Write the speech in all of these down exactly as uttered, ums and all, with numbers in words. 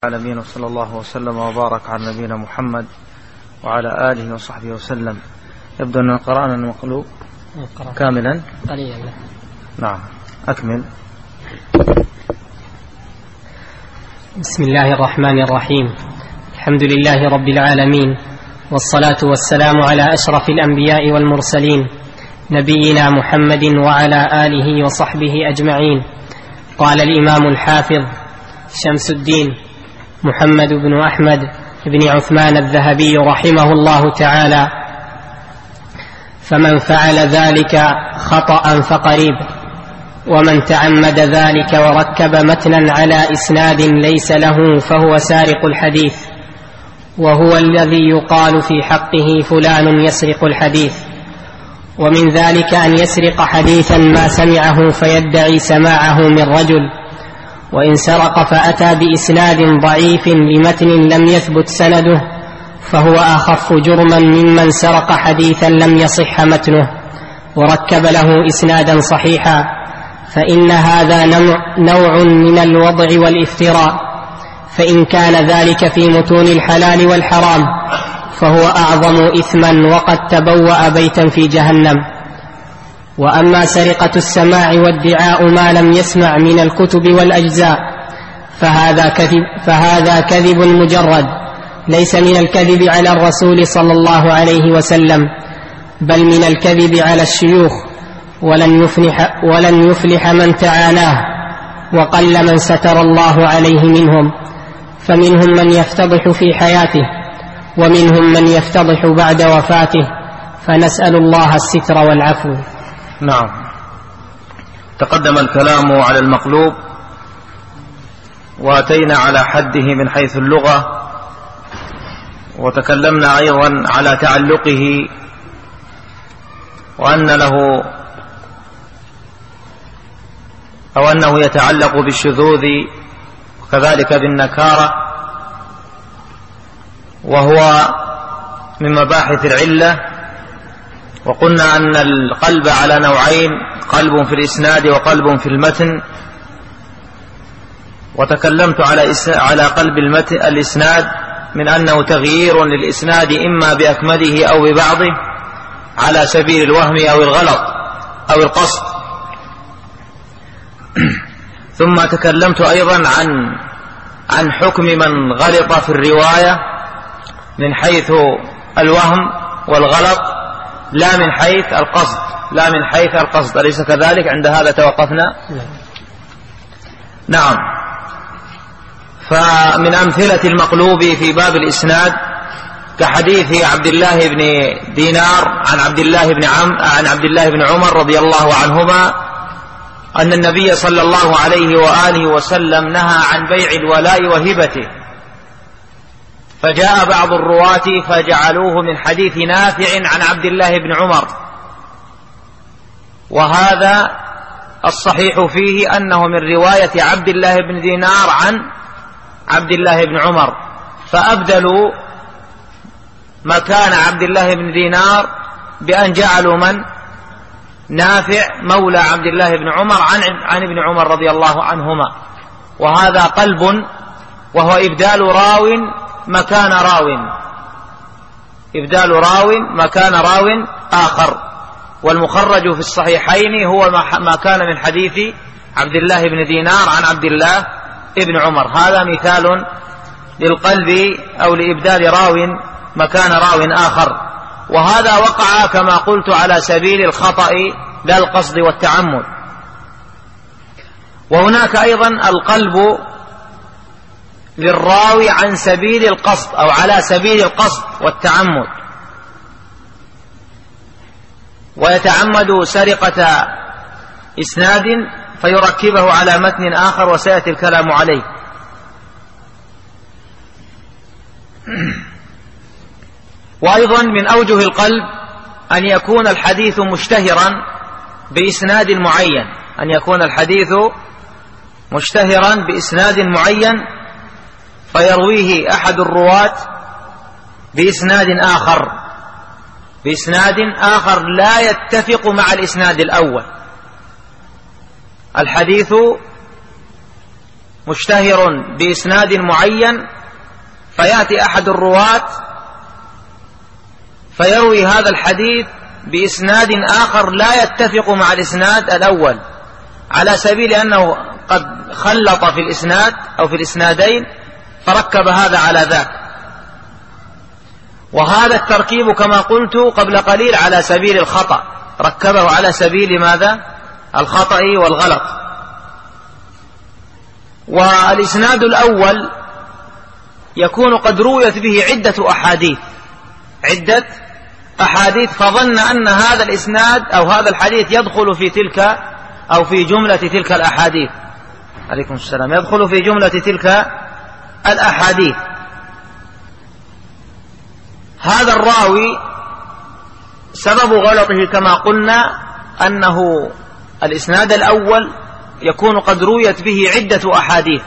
العالمين، وصلى الله وسلم وبارك على نبينا محمد وعلى آله وصحبه وسلم. يبدو أن قرأنا المقلوب كاملا قليلا. نعم، أكمل. بسم الله الرحمن الرحيم. الحمد لله رب العالمين، والصلاة والسلام على أشرف الأنبياء والمرسلين نبينا محمد وعلى آله وصحبه أجمعين. قال الإمام الحافظ شمس الدين محمد بن أحمد بن عثمان الذهبي رحمه الله تعالى: فمن فعل ذلك خطأ فقريب، ومن تعمد ذلك وركب متنا على إسناد ليس له فهو سارق الحديث، وهو الذي يقال في حقه فلان يسرق الحديث. ومن ذلك أن يسرق حديثا ما سمعه فيدعي سماعه من رجل، وإن سرق فأتى بإسناد ضعيف لمتن لم يثبت سنده فهو أخف جرما ممن سرق حديثا لم يصح متنه وركب له إسنادا صحيحا، فإن هذا نوع من الوضع والافتراء. فإن كان ذلك في متون الحلال والحرام فهو أعظم إثما وقد تبوأ بيتا في جهنم. وأما سرقة السماع وادعاء ما لم يسمع من الكتب والأجزاء فهذا كذب, فهذا كذب مجرد، ليس من الكذب على الرسول صلى الله عليه وسلم، بل من الكذب على الشيوخ، ولن يفلح, ولن يفلح من تعاناه، وقل من ستر الله عليه منهم. فمنهم من يفتضح في حياته، ومنهم من يفتضح بعد وفاته، فنسأل الله الستر والعفو. نعم، تقدم الكلام على المقلوب، وأتينا على حده من حيث اللغة، وتكلمنا أيضا على تعلقه، وأن له أو أنه يتعلق بالشذوذ وكذلك بالنكارة، وهو من مباحث العلة. وقلنا أن القلب على نوعين: قلب في الإسناد وقلب في المتن. وتكلمت على على قلب المتن الإسناد من أنه تغيير للإسناد إما بأكمله أو ببعضه على سبيل الوهم أو الغلط أو القصد. ثم تكلمت أيضا عن عن حكم من غلط في الرواية من حيث الوهم والغلط، لا من حيث القصد لا من حيث القصد أليس كذلك؟ عند هذا توقفنا. نعم. فمن أمثلة المقلوب في باب الإسناد كحديث عبد الله بن دينار عن عبد الله بن عم عن عبد الله بن عمر رضي الله عنهما أن النبي صلى الله عليه وآله وسلم نهى عن بيع الولاء وهبته، فجاء بعض الرواة فجعلوه من حديث نافع عن عبد الله بن عمر، وهذا الصحيح فيه أنه من رواية عبد الله بن دينار عن عبد الله بن عمر، فأبدلوا مكان عبد الله بن دينار بأن جعلوا من نافع مولى عبد الله بن عمر عن عن ابن عمر رضي الله عنهما، وهذا قلب، وهو إبدال راو مكان راو إبدال راو مكان راو آخر. والمخرج في الصحيحين هو ما كان من حديث عبد الله بن دينار عن عبد الله ابن عمر. هذا مثال للقلب أو لإبدال راو مكان راو آخر، وهذا وقع كما قلت على سبيل الخطأ لا القصد والتعمد. وهناك أيضا القلب للراوي عن سبيل القصد أو على سبيل القصد والتعمد، ويتعمد سرقة إسناد فيركبه على متن آخر، وسيأتي الكلام عليه. وأيضا من أوجه القلب أن يكون الحديث مشتهرا بإسناد معين أن يكون الحديث مشتهرا بإسناد معين فيرويه أحد الرواة بإسناد آخر بإسناد آخر لا يتفق مع الإسناد الأول. الحديث مشتهر بإسناد معين، فيأتي أحد الرواة فيروي هذا الحديث بإسناد آخر لا يتفق مع الإسناد الأول، على سبيل أنه قد خلط في الإسناد أو في الإسنادين فركب هذا على ذاك. وهذا التركيب كما قلت قبل قليل على سبيل الخطأ، ركبه على سبيل ماذا؟ الخطأ والغلط. والإسناد الأول يكون قد رويت به عدة أحاديث عدة أحاديث فظن أن هذا الإسناد أو هذا الحديث يدخل في تلك أو في جملة تلك الأحاديث. عليكم السلام. يدخل في جملة تلك الأحاديث. هذا الراوي سبب غلطه كما قلنا أنه الإسناد الأول يكون قد رويت به عدة أحاديث،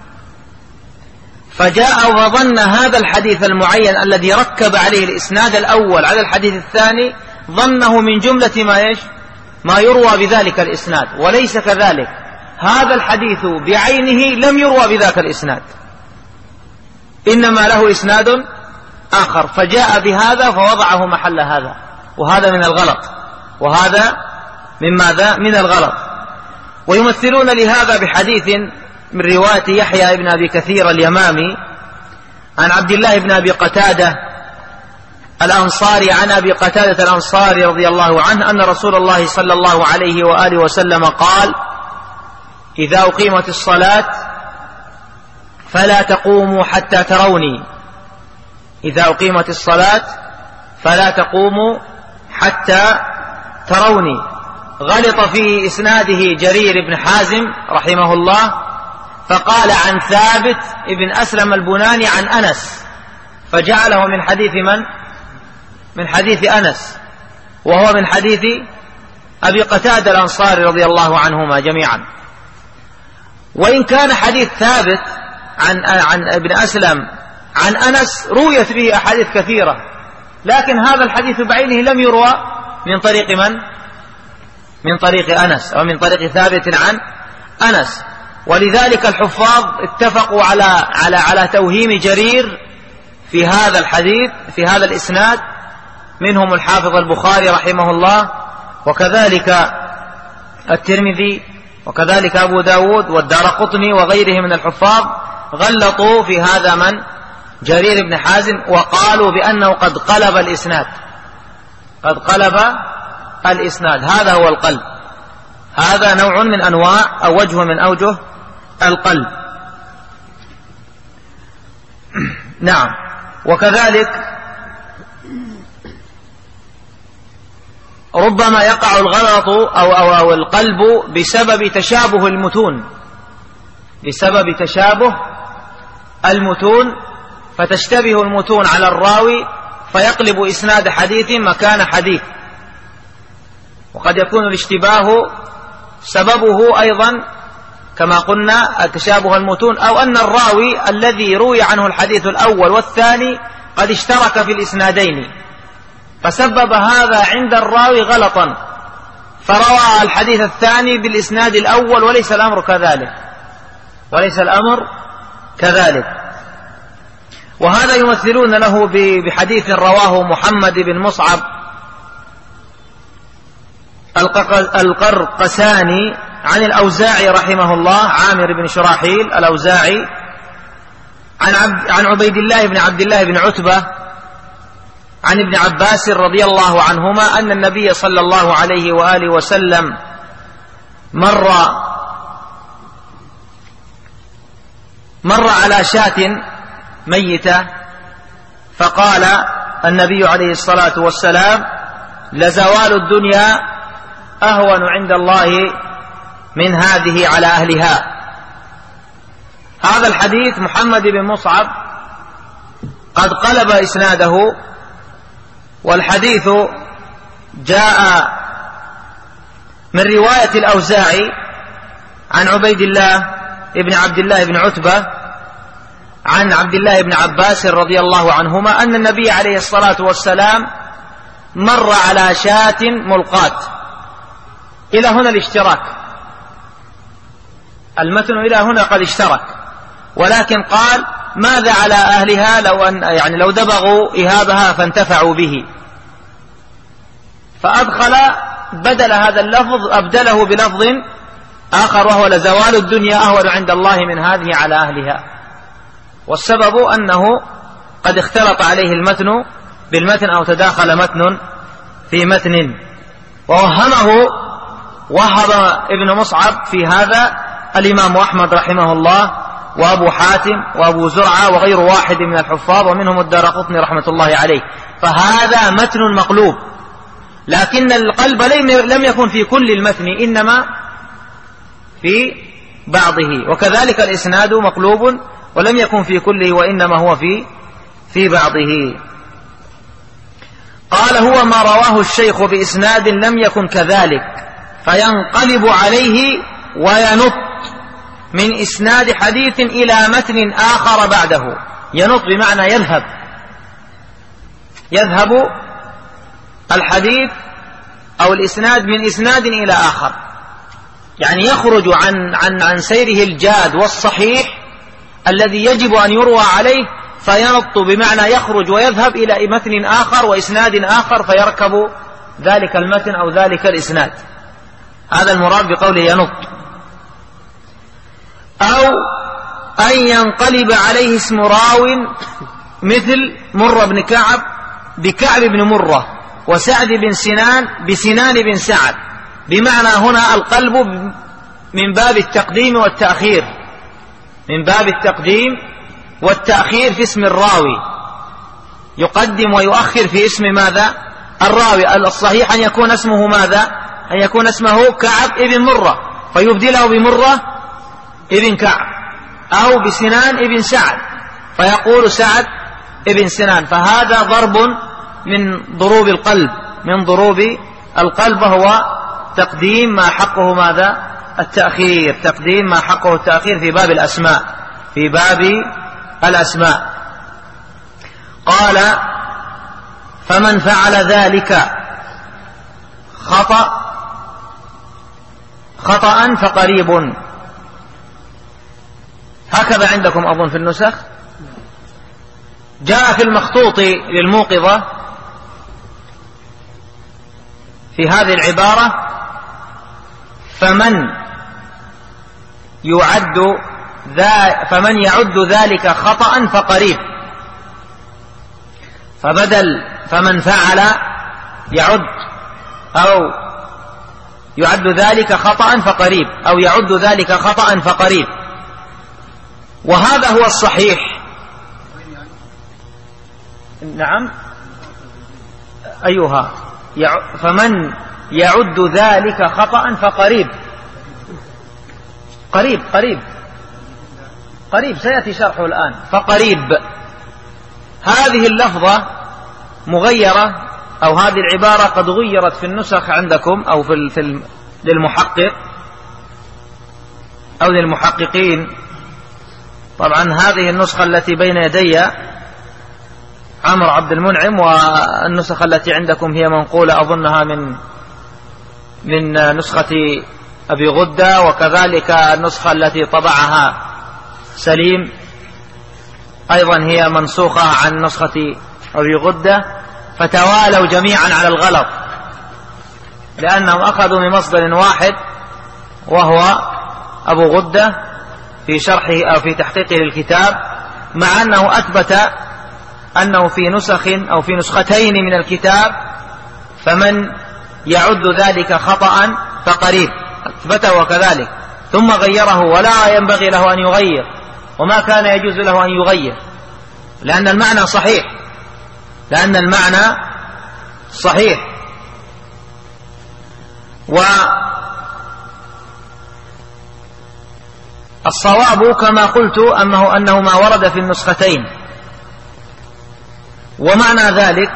فجاء وظن هذا الحديث المعين الذي ركب عليه الإسناد الأول على الحديث الثاني ظنه من جملة ما يش ما يروى بذلك الإسناد، وليس كذلك. هذا الحديث بعينه لم يروى بذاك الإسناد، إنما له إسناد آخر، فجاء بهذا فوضعه محل هذا، وهذا من الغلط، وهذا من ماذا؟ من الغلط. ويمثلون لهذا بحديث من رواية يحيى بن أبي كثير اليمامي عن عبد الله بن أبي قتادة الأنصاري عن أبي قتادة الأنصاري رضي الله عنه أن رسول الله صلى الله عليه وآله وسلم قال: إذا أقيمت الصلاة فلا تقوموا حتى تروني إذا أقيمت الصلاة فلا تقوموا حتى تروني. غلط في إسناده جرير بن حازم رحمه الله، فقال عن ثابت ابن أسلم البناني عن أنس، فجعله من حديث من؟ من حديث أنس، وهو من حديث أبي قتادة الأنصاري رضي الله عنهما جميعا. وإن كان حديث ثابت عن, عن ابن أسلم عن أنس رويت به أحاديث كثيرة، لكن هذا الحديث بعينه لم يروى من طريق من؟ من طريق أنس أو من طريق ثابت عن أنس. ولذلك الحفاظ اتفقوا على على على توهيم جرير في هذا الحديث في هذا الإسناد، منهم الحافظ البخاري رحمه الله، وكذلك الترمذي، وكذلك أبو داود والدارقطني وغيرهم من الحفاظ غلطوا في هذا من؟ جرير بن حازم، وقالوا بأنه قد قلب الإسناد قد قلب الإسناد هذا هو القلب، هذا نوع من أنواع أو وجه من أوجه القلب. نعم. وكذلك ربما يقع الغلط أو, أو, أو القلب بسبب تشابه المتون بسبب تشابه المتون فتشتبه المتون على الراوي فيقلب إسناد حديث مكان حديث. وقد يكون الاشتباه سببه أيضا كما قلنا تشابه المتون، أو أن الراوي الذي روي عنه الحديث الأول والثاني قد اشترك في الإسنادين، فسبب هذا عند الراوي غلطا، فروى الحديث الثاني بالإسناد الأول، وليس الأمر كذلك وليس الأمر كذلك وهذا يمثلون له بحديث رواه محمد بن مصعب القرقساني عن الأوزاعي رحمه الله، عامر بن شراحيل الأوزاعي، عن, عبد عن عبيد الله بن عبد الله بن عتبة عن ابن عباس رضي الله عنهما أن النبي صلى الله عليه وآله وسلم مر مر على شاة ميتة، فقال النبي عليه الصلاة والسلام: لزوال الدنيا أهون عند الله من هذه على أهلها. هذا الحديث محمد بن مصعب قد قلب إسناده، والحديث جاء من رواية الأوزاعي عن عبيد الله ابن عبد الله بن عتبة عن عبد الله بن عباس رضي الله عنهما أن النبي عليه الصلاة والسلام مر على شاة ملقاة. إلى هنا الاشتراك المتن إلى هنا قد اشترك، ولكن قال ماذا على أهلها لو أن يعني لو دبغوا إهابها فانتفعوا به، فأدخل بدل هذا اللفظ أبدله بلفظ آخر وهو لزوال الدنيا أهون عند الله من هذه على أهلها. والسبب أنه قد اختلط عليه المتن بالمتن أو تداخل متن في متن، ووهمه وهب ابن مصعب في هذا الإمام أحمد رحمه الله وأبو حاتم وأبو زرعة وغير واحد من الحفاظ ومنهم الدارقطني رحمة الله عليه، فهذا متن مقلوب، لكن القلب لم يكن في كل المتن إنما في بعضه، وكذلك الإسناد مقلوب ولم يكن في كله وإنما هو في في بعضه. قال هو ما رواه الشيخ بإسناد لم يكن كذلك فينقلب عليه وينط من إسناد حديث إلى متن آخر بعده. ينط بمعنى يذهب يذهب الحديث أو الإسناد من إسناد إلى آخر، يعني يخرج عن عن عن سيره الجاد والصحيح الذي يجب أن يروى عليه، فينط بمعنى يخرج ويذهب إلى متن آخر وإسناد آخر فيركب ذلك المتن أو ذلك الإسناد. هذا المراد بقوله ينط. أو أن ينقلب عليه اسم راو مثل مر بن كعب بكعب بن مرة وسعد بن سنان بسنان بن سعد، بمعنى هنا القلب من باب التقديم والتأخير، من باب التقديم والتأخير في اسم الراوي، يقدم ويؤخر في اسم ماذا؟ الراوي. الصحيح أن يكون اسمه ماذا؟ أن يكون اسمه كعب ابن مرة فيبدله بمرة ابن كعب، أو بسنان ابن سعد فيقول سعد ابن سنان، فهذا ضرب من ضروب القلب من ضروب القلب، هو تقديم ما حقه ماذا؟ التأخير، تقديم ما حقه التأخير في باب الأسماء في باب الأسماء. قال فمن فعل ذلك خطأ خطأ فقريب. هكذا عندكم أظن في النسخ. جاء في المخطوط للموقظة في هذه العبارة فمن يعد ذا فمن يعد ذلك خطأ فقريب، فبدل فمن فعل يعد أو يعد ذلك خطأ فقريب أو يعد ذلك خطأ فقريب، وهذا هو الصحيح. نعم أيها فمن يعد ذلك خطأ فقريب، قريب قريب قريب سيأتي شرحه الآن. فقريب هذه اللفظة مغيرة، أو هذه العبارة قد غيرت في النسخ عندكم أو في في للمحقق أو للمحققين. طبعا هذه النسخة التي بين يدي عمرو عبد المنعم، والنسخة التي عندكم هي منقولة أظنها من من نسخة أبي غدة، وكذلك النسخة التي طبعها سليم أيضا هي منسوخة عن نسخة أبي غدة، فتوالوا جميعا على الغلط لأنهم أخذوا من مصدر واحد وهو أبو غدة في شرحه أو في تحقيقه للكتاب، مع أنه أثبت أنه في نسخ أو في نسختين من الكتاب فمن يعد ذلك خطأ فقريب أثبته وكذلك، ثم غيره ولا ينبغي له أن يغير، وما كان يجوز له أن يغير لأن المعنى صحيح لأن المعنى صحيح. والصواب كما قلت أنه, أنه ما ورد في النسختين، ومعنى ذلك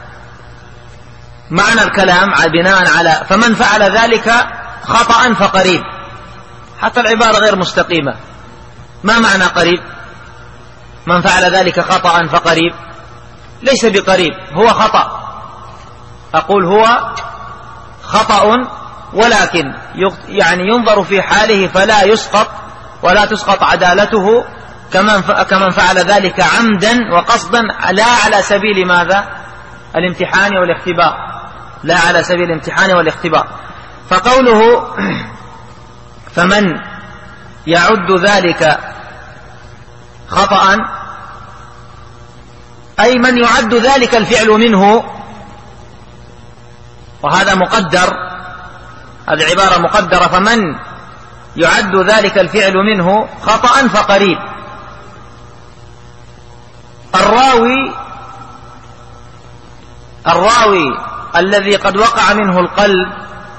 معنى الكلام بناء على فمن فعل ذلك خطأ فقريب، حتى العبارة غير مستقيمة. ما معنى قريب؟ من فعل ذلك خطأ فقريب ليس بقريب، هو خطأ، أقول هو خطأ، ولكن يعني ينظر في حاله فلا يسقط ولا تسقط عدالته كمن فعل ذلك عمدا وقصدا لا على سبيل ماذا؟ الامتحان والاختبار، لا على سبيل الامتحان والاختبار. فقوله فمن يعد ذلك خطأ أي من يعد ذلك الفعل منه، وهذا مقدر، هذه عبارة مقدرة، فمن يعد ذلك الفعل منه خطأ فقريب. الراوي الراوي الذي قد وقع منه القلب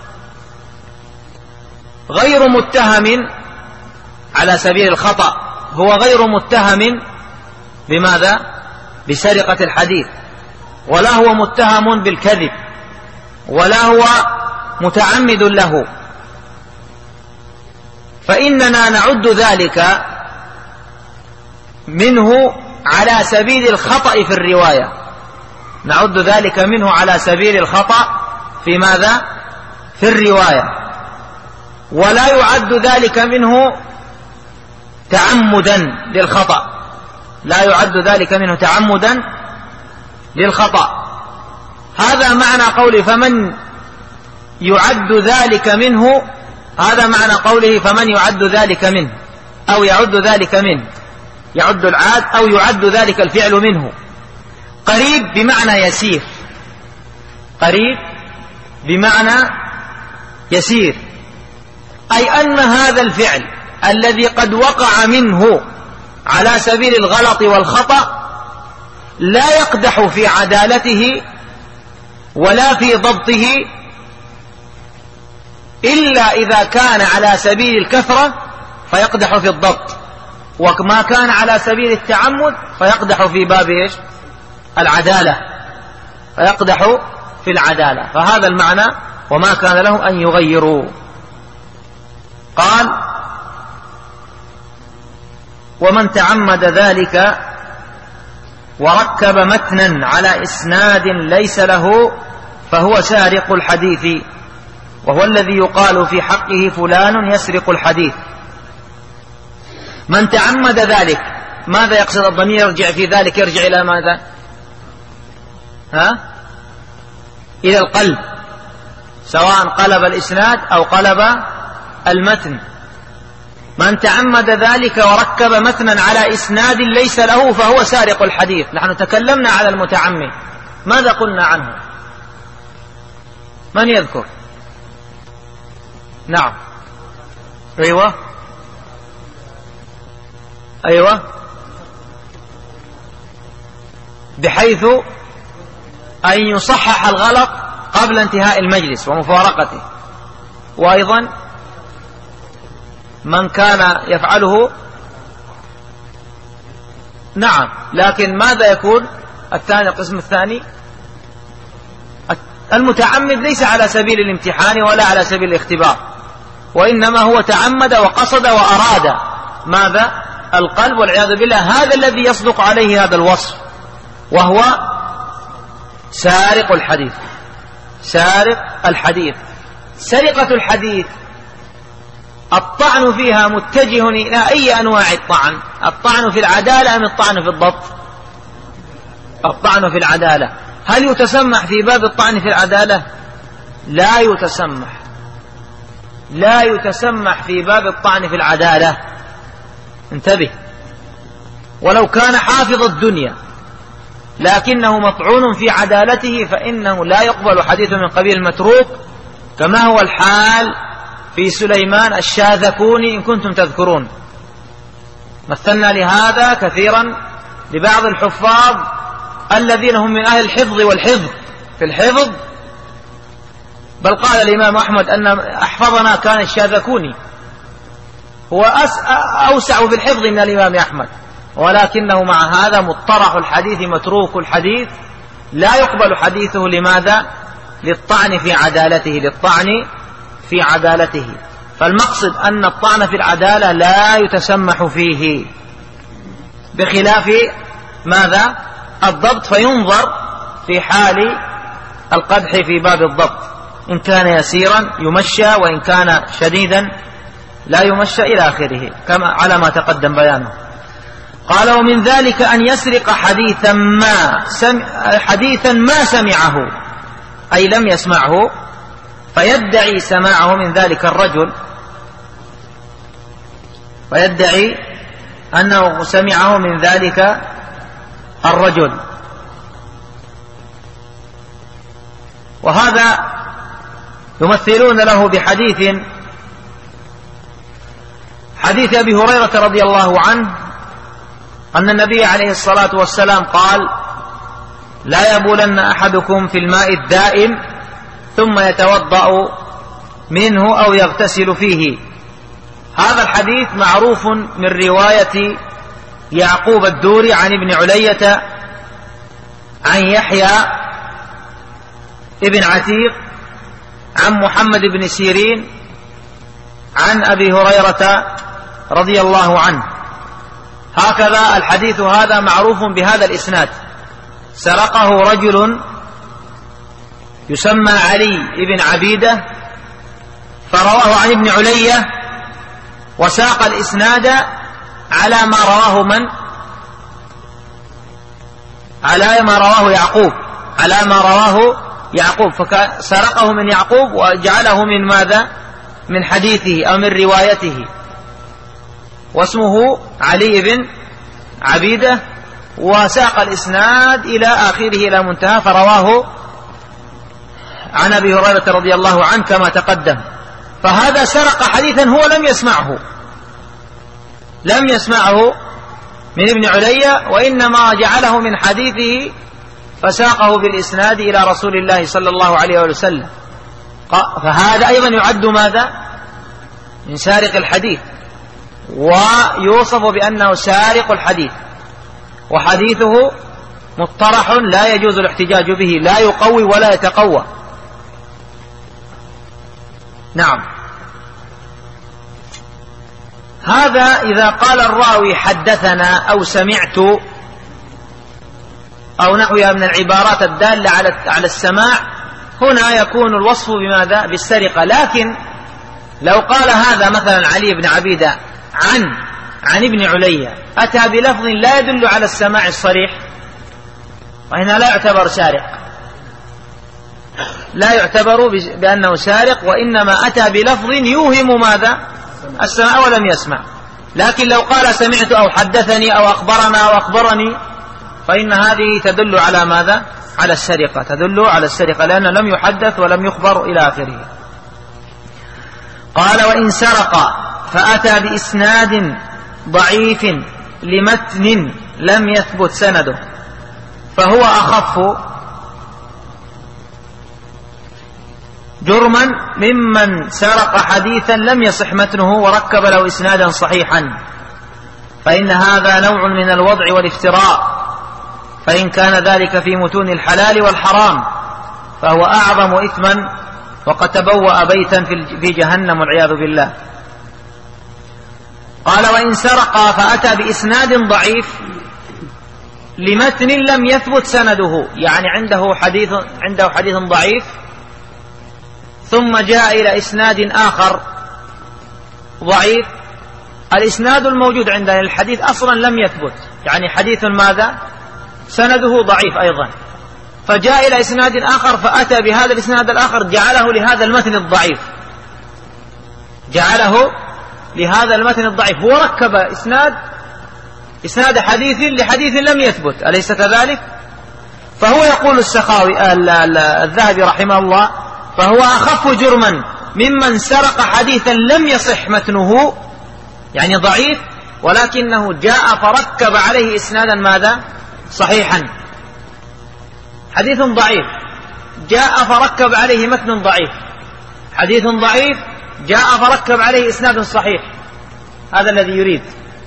غير متهم على سبيل الخطأ، هو غير متهم بماذا؟ بسرقة الحديث، ولا هو متهم بالكذب، ولا هو متعمد له، فإننا نعد ذلك منه على سبيل الخطأ في الرواية، نعد ذلك منه على سبيل الخطأ في ماذا؟ في الرواية، ولا يعد ذلك منه تعمدا للخطأ، لا يعد ذلك منه تعمدا للخطأ. هذا معنى قوله فمن يعد ذلك منه، هذا معنى قوله فمن يعد ذلك منه، أو يعد ذلك منه، يعد العاد أو يعد ذلك الفعل منه. قريب بمعنى يسير، قريب بمعنى يسير، أي أن هذا الفعل الذي قد وقع منه على سبيل الغلط والخطأ لا يقدح في عدالته ولا في ضبطه إلا إذا كان على سبيل الكثرة فيقدح في الضبط، وما كان على سبيل التعمد فيقدح في باب إيش؟ العدالة، فيقدح في العدالة. فهذا المعنى وما كان لهم أن يغيروا. قال ومن تعمد ذلك وركب متنا على إسناد ليس له فهو سارق الحديث، وهو الذي يقال في حقه فلان يسرق الحديث. من تعمد ذلك، ماذا يقصد الضمير يرجع في ذلك؟ يرجع إلى ماذا؟ ها؟ إلى القلب، سواء قلب الإسناد أو قلب المتن. من تعمد ذلك وركب متنا على إسناد ليس له فهو سارق الحديث. نحن تكلمنا على المتعمد، ماذا قلنا عنه؟ من يذكر؟ نعم، أيوة أيوة بحيث أن يصحح الغلط قبل انتهاء المجلس ومفارقته. وأيضا من كان يفعله، نعم، لكن ماذا يكون الثاني؟ القسم الثاني المتعمد ليس على سبيل الامتحان ولا على سبيل الاختبار، وإنما هو تعمد وقصد وأراد ماذا؟ القلب، والعياذ بالله. هذا الذي يصدق عليه هذا الوصف، وهو سارق الحديث. سارق الحديث. سرقة الحديث الطعن فيها متجه إلى أي أنواع الطعن؟ الطعن في العدالة أم الطعن في الضبط؟ الطعن في العدالة. هل يتسمح في باب الطعن في العدالة؟ لا يتسمح، لا يتسمح في باب الطعن في العدالة. انتبه، ولو كان حافظ الدنيا لكنه مطعون في عدالته فإنه لا يقبل حديث من قبيل المتروك، كما هو الحال في سليمان الشاذكوني إن كنتم تذكرون. مثلنا لهذا كثيرا لبعض الحفاظ الذين هم من أهل الحفظ والحفظ في الحفظ، بل قال الإمام أحمد أن أحفظنا كان الشاذكوني، هو أوسع في الحفظ من الإمام أحمد، ولكنه مع هذا مطرح الحديث متروك الحديث، لا يقبل حديثه. لماذا؟ للطعن في عدالته، للطعن في عدالته. فالمقصد أن الطعن في العدالة لا يتسمح فيه، بخلاف ماذا؟ الضبط، فينظر في حال القدح في باب الضبط، إن كان يسيرا يمشى، وإن كان شديدا لا يمشى إلى آخره كما على ما تقدم بيانه. قال ومن ذلك أن يسرق حديثا ما سمع حديثا ما سمعه أي لم يسمعه فيدعي سماعه من ذلك الرجل، فيدعي أنه سمعه من ذلك الرجل. وهذا يمثلون له بحديث حديث أبي هريرة رضي الله عنه أن النبي عليه الصلاة والسلام قال لا يبولن أحدكم في الماء الدائم ثم يتوضأ منه أو يغتسل فيه. هذا الحديث معروف من رواية يعقوب الدوري عن ابن علية عن يحيى ابن عتيق عن محمد بن سيرين عن أبي هريرة رضي الله عنه. هكذا الحديث هذا معروف بهذا الإسناد. سرقه رجل يسمى علي بن عبيدة فرواه عن ابن علية وساق الإسناد على ما رواه من على ما رواه يعقوب على ما رواه يعقوب فسرقه من يعقوب وجعله من ماذا من حديثه أو من روايته، واسمه علي بن عبيدة، وساق الإسناد إلى آخره إلى منتهى فرواه عن أبي هريرة رضي الله عنه كما تقدم. فهذا سرق حديثا هو لم يسمعه لم يسمعه من ابن علية، وإنما جعله من حديثه فساقه بالإسناد إلى رسول الله صلى الله عليه وسلم. فهذا أيضا يعد ماذا من سارق الحديث، ويوصف بأنه سارق الحديث، وحديثه مطرح لا يجوز الاحتجاج به، لا يقوي ولا يتقوى. نعم. هذا إذا قال الراوي حدثنا أو سمعت أو نحوها من العبارات الدالة على على السماع، هنا يكون الوصف بماذا بالسرقة. لكن لو قال هذا مثلا علي بن عبيدة عن عن ابن علية أتى بلفظ لا يدل على السماع الصريح، وهنا لا يعتبر سارق، لا يعتبر بأنه سارق، وإنما أتى بلفظ يوهم ماذا السماع ولم يسمع. لكن لو قال سمعت أو حدثني أو أخبرنا أو أخبرني فإن هذه تدل على ماذا على السرقة، تدل على السرقة لأنه لم يحدث ولم يخبر إلى آخره. قال وإن سرق فأتى بإسناد ضعيف لمتن لم يثبت سنده فهو أخف جرما ممن سرق حديثا لم يصح متنه وركب له إسنادا صحيحا، فإن هذا نوع من الوضع والافتراء، فإن كان ذلك في متون الحلال والحرام فهو أعظم إثما وقد تبوأ بيتا في جهنم والعياذ بالله. قال وإن سرق فأتى بإسناد ضعيف لمتن لم يثبت سنده، يعني عنده حديث عنده حديث ضعيف ثم جاء إلى إسناد آخر ضعيف، الإسناد الموجود عندنا الحديث أصلا لم يثبت، يعني حديث ماذا سنده ضعيف أيضا، فجاء إلى إسناد آخر فأتى بهذا الإسناد الآخر جعله لهذا المتن الضعيف جعله لهذا المتن الضعيف هو ركب إسناد إسناد حديث لحديث لم يثبت، أليس كذلك؟ فهو يقول السخاوي الذهبي رحمه الله فهو أخف جرما ممن سرق حديثا لم يصح متنه، يعني ضعيف، ولكنه جاء فركب عليه إسنادا ماذا صحيحا. حديث ضعيف جاء فركب عليه متن ضعيف، حديث ضعيف جاء فركب عليه إسناد صحيح، هذا الذي يريد.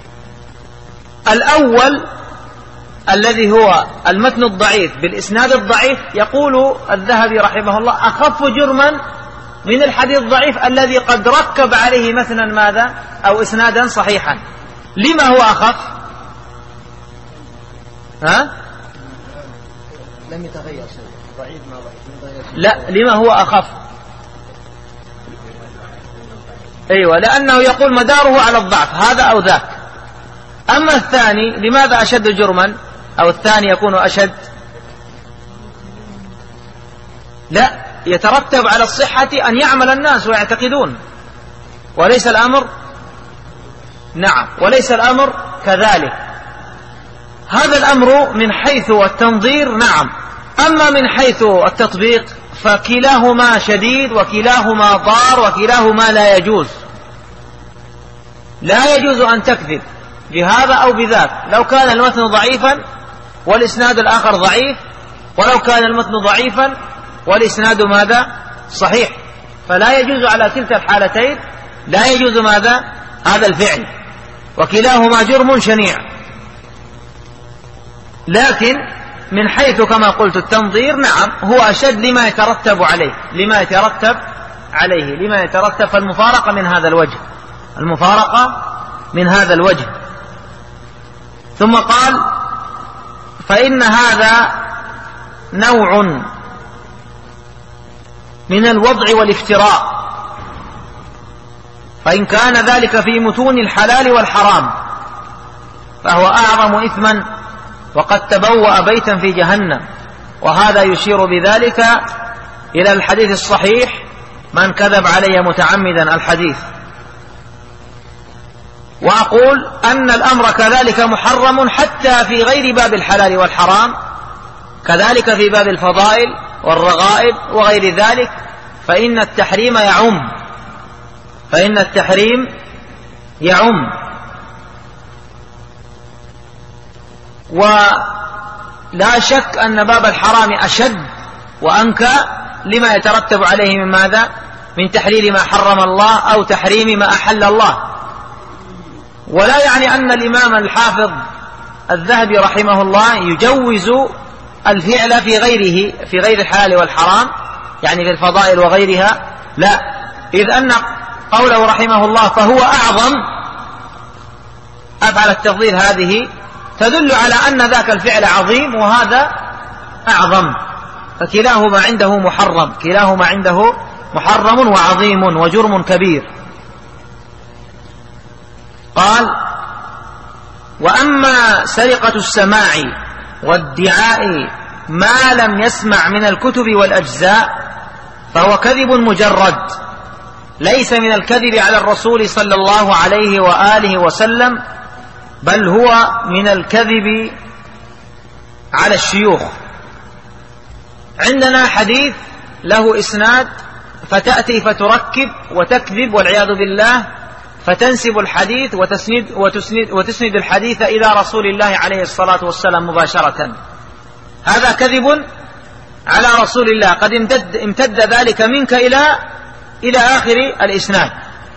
الأول الذي هو المتن الضعيف بالإسناد الضعيف يقول الذهبي رحمه الله أخف جرما من الحديث الضعيف الذي قد ركب عليه متنا ماذا أو إسنادا صحيحا. لما هو أخف؟ ها؟ لم يتغير شيء، ضعيف ما ضعيف. لا، لما هو أخف؟ أيوة، لأنه يقول مداره على الضعف هذا أو ذاك. أما الثاني لماذا أشد جرما أو الثاني يكون أشد؟ لا، يترتب على الصحة أن يعمل الناس ويعتقدون، وليس الأمر نعم وليس الأمر كذلك. هذا الأمر من حيث التنظير نعم، أما من حيث التطبيق فكلاهما شديد وكلاهما ضار وكلاهما لا يجوز. لا يجوز أن تكذب بهذا أو بذاك، لو كان المتن ضعيفا والإسناد الآخر ضعيف، ولو كان المتن ضعيفا والإسناد ماذا؟ صحيح. فلا يجوز على كلتا الحالتين، لا يجوز ماذا؟ هذا الفعل، وكلاهما جرم شنيع. لكن من حيث كما قلت التنظير نعم هو أشد لما يترتب عليه لما يترتب عليه لما يترتب فالمفارقة من هذا الوجه المفارقة من هذا الوجه. ثم قال فإن هذا نوع من الوضع والافتراء، فإن كان ذلك في متون الحلال والحرام فهو أعظم إثما وقد تبوأ بيتا في جهنم. وهذا يشير بذلك إلى الحديث الصحيح من كذب علي متعمدا الحديث. وأقول أن الأمر كذلك محرم حتى في غير باب الحلال والحرام، كذلك في باب الفضائل والرغائب وغير ذلك، فإن التحريم يعم فإن التحريم يعم ولا شك أن باب الحرام أشد وأنكى لما يترتب عليه من ماذا؟ من تحليل ما حرم الله أو تحريم ما أحل الله. ولا يعني أن الإمام الحافظ الذهبي رحمه الله يجوز الفعل في غيره في غير الحلال والحرام، يعني في الفضائل وغيرها، لا، إذ أن قوله رحمه الله فهو أعظم أفعل التفضيل هذه تدل على أن ذاك الفعل عظيم وهذا أعظم، فكلاهما عنده محرم كلاهما عنده محرم وعظيم وجرم كبير. قال وأما سرقة السماع وادعاء ما لم يسمع من الكتب والأجزاء فهو كذب مجرد، ليس من الكذب على الرسول صلى الله عليه وآله وسلم، بل هو من الكذب على الشيوخ. عندنا حديث له إسناد فتأتي فتركب وتكذب والعياذ بالله، فتنسب الحديث وتسند, وتسند, وتسند الحديث إلى رسول الله عليه الصلاة والسلام مباشرة، هذا كذب على رسول الله، قد امتد, امتد ذلك منك إلى, إلى آخر الإسناد.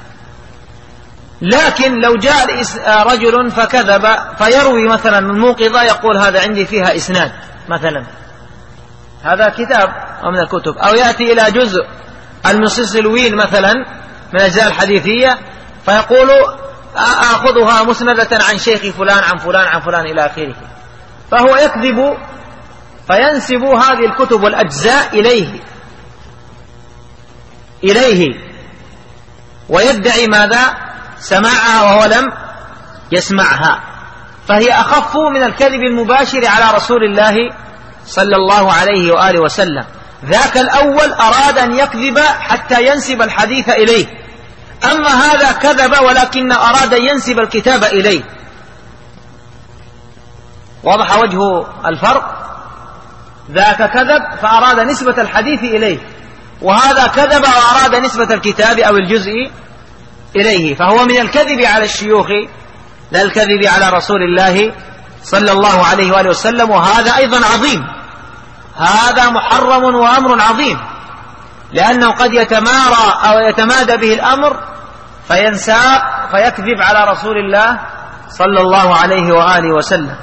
لكن لو جاء رجل فكذب فيروي مثلا الموقظة يقول هذا عندي فيها إسناد مثلا، هذا كتاب من الكتب، أو يأتي إلى جزء المسلسلوين مثلا من أجزاء الحديثية فيقول أخذها مسندة عن شيخ فلان عن فلان عن فلان إلى آخره، فهو يكذب فينسب هذه الكتب والأجزاء إليه إليه ويدعي ماذا؟ سماعها وهو لم يسمعها، فهي أخف من الكذب المباشر على رسول الله صلى الله عليه وآله وسلم. ذاك الأول أراد أن يكذب حتى ينسب الحديث إليه، أما هذا كذب ولكن أراد أن ينسب الكتاب إليه. واضح وجه الفرق؟ ذاك كذب فأراد نسبة الحديث إليه، وهذا كذب وأراد نسبة الكتاب أو الجزء إليه، فهو من الكذب على الشيوخ لا الكذب على رسول الله صلى الله عليه وآله وسلم. وهذا أيضا عظيم، هذا محرم وأمر عظيم، لأنه قد يتمارى أو يتمادى به الأمر فينساق فيكذب على رسول الله صلى الله عليه وآله وسلم،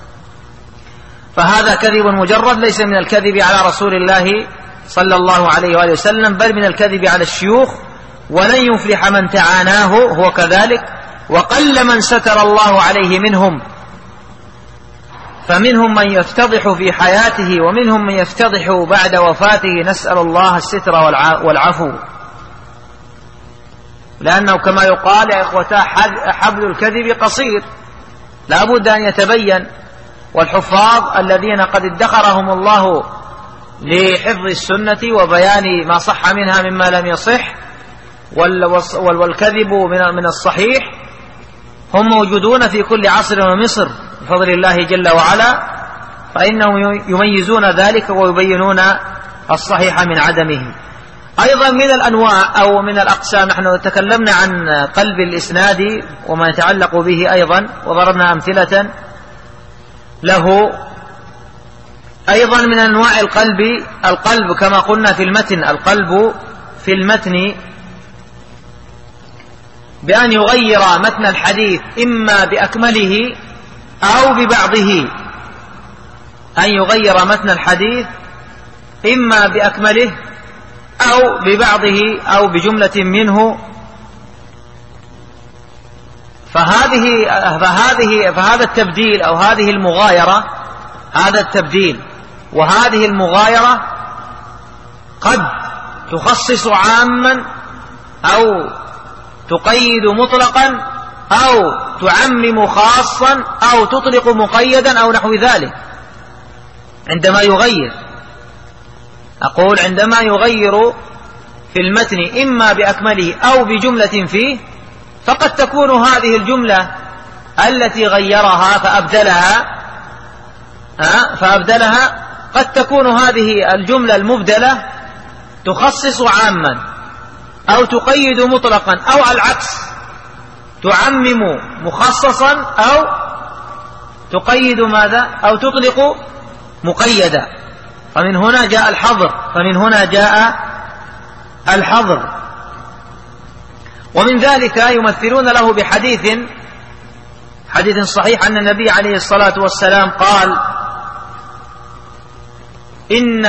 فهذا كذب مجرد ليس من الكذب على رسول الله صلى الله عليه وآله وسلم، بل من الكذب على الشيوخ، ولن يفلح من تعاناه هو كذلك، وقل من ستر الله عليه منهم، فمنهم من يفتضح في حياته ومنهم من يفتضح بعد وفاته، نسأل الله الستر والعفو. لأنه كما يقال يا إخوتاه حبل الكذب قصير، لا بد أن يتبين. والحفاظ الذين قد ادخرهم الله لحفظ السنة وبيان ما صح منها مما لم يصح والكذب من الصحيح هم موجودون في كل عصر ومصر بفضل الله جل وعلا، فإنهم يميزون ذلك ويبينون الصحيح من عدمه. أيضا من الأنواع أو من الأقسام، نحن تكلمنا عن قلب الإسناد وما يتعلق به أيضا وضربنا أمثلة له. أيضا من أنواع القلب القلب كما قلنا في المتن، القلب في المتن بأن يغير متن الحديث إما بأكمله أو ببعضه، أن يغير متن الحديث إما بأكمله أو ببعضه أو بجملة منه. فهذه فهذه فهذا التبديل أو هذه المغايرة، هذا التبديل وهذه المغايرة قد تخصص عاما أو تقيد مطلقا أو تعمم خاصا أو تطلق مقيدا أو نحو ذلك. عندما يغير، أقول عندما يغير في المتن إما بأكمله أو بجملة فيه، فقد تكون هذه الجملة التي غيرها فأبدلها فأبدلها قد تكون هذه الجملة المبدلة تخصص عاما أو تقيد مطلقا أو العكس، تعمم مخصصا أو تقيد ماذا أو تطلق مقيدا. فمن هنا جاء الحظر فمن هنا جاء الحظر ومن ذلك يمثلون له بحديث حديث صحيح أن النبي عليه الصلاة والسلام قال: إن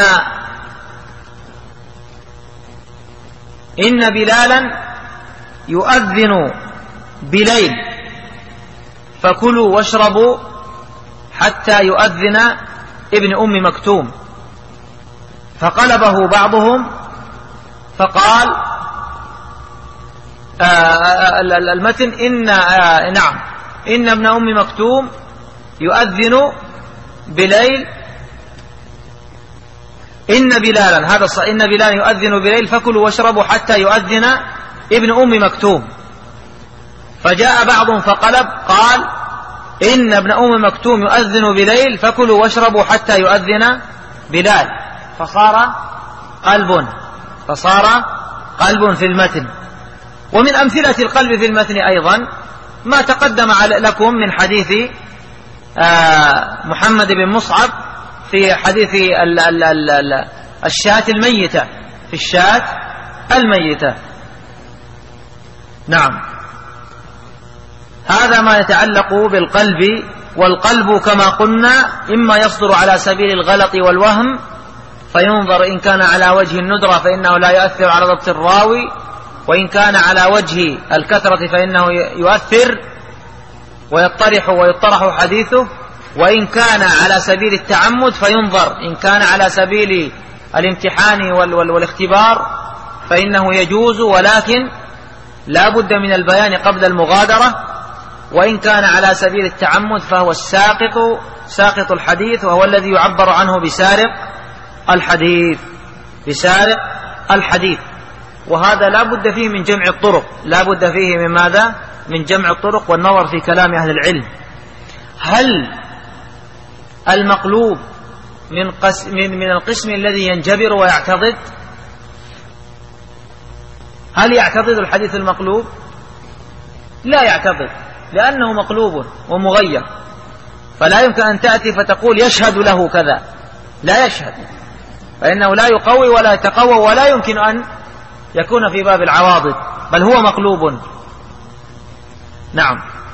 إن بلالا يؤذن بليل فكلوا واشربوا حتى يؤذن ابن أم مكتوم. فقلبه بعضهم فقال آه المتن إن آه نعم إن ابن أم مكتوم يؤذن بليل إن بلالا هذا إن بلالا يؤذن بليل فكلوا واشربوا حتى يؤذن ابن أم مكتوم. فجاء بعضهم فقلب قال إن ابن أم مكتوم يؤذن بليل فكلوا واشربوا حتى يؤذن بلال، فصار قلب فصار قلب في المتن. ومن أمثلة القلب في المتن أيضا ما تقدم لكم من حديث محمد بن مصعب في حديث الشاة الميتة في الشاة الميتة. نعم، هذا ما يتعلق بالقلب. والقلب كما قلنا إما يصدر على سبيل الغلط والوهم فينظر إن كان على وجه الندرة فإنه لا يؤثر على ضبط الراوي، وإن كان على وجه الكثرة فإنه يؤثر ويطرح ويطرح حديثه، وإن كان على سبيل التعمد فينظر إن كان على سبيل الامتحان والاختبار فإنه يجوز، ولكن لا بد من البيان قبل المغادرة. وإن كان على سبيل التعمد فهو الساقط ساقط الحديث، وهو الذي يعبر عنه بسارق الحديث بسارق الحديث. وهذا لا بد فيه من جمع الطرق، لا بد فيه من ماذا؟ من جمع الطرق والنظر في كلام أهل العلم. هل المقلوب من قسم من القسم الذي ينجبر ويعتضد؟ هل يعتضد الحديث المقلوب؟ لا يعتضد، لأنه مقلوب ومغير، فلا يمكن أن تأتي فتقول يشهد له كذا، لا يشهد، فإنه لا يقوي ولا يتقوى ولا يمكن أن يكون في باب العواضد، بل هو مقلوب. نعم.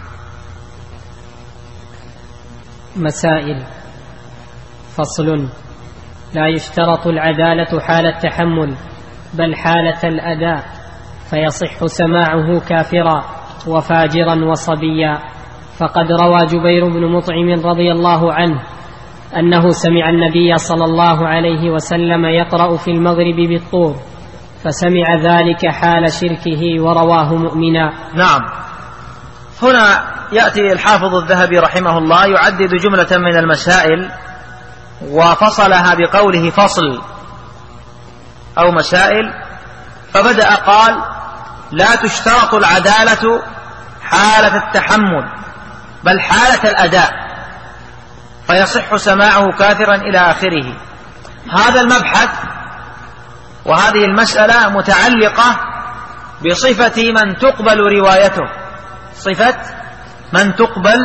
مسائل. فصل. لا يشترط العدالة حال التحمل بل حالة الأداء، فيصح سماعه كافرا وفاجرا وصبيا. فقد روى جبير بن مطعم رضي الله عنه أنه سمع النبي صلى الله عليه وسلم يقرأ في المغرب بالطور، فسمع ذلك حال شركه ورواه مؤمنا. نعم. هنا يأتي الحافظ الذهبي رحمه الله يعدد جملة من المسائل وفصلها بقوله فصل أو مسائل، فبدأ قال: لا تشترط العدالة حالة التحمل بل حالة الأداء، فيصح سماعه كافرا إلى آخره. هذا المبحث وهذه المسألة متعلقة بصفة من تقبل روايته، صفة من تقبل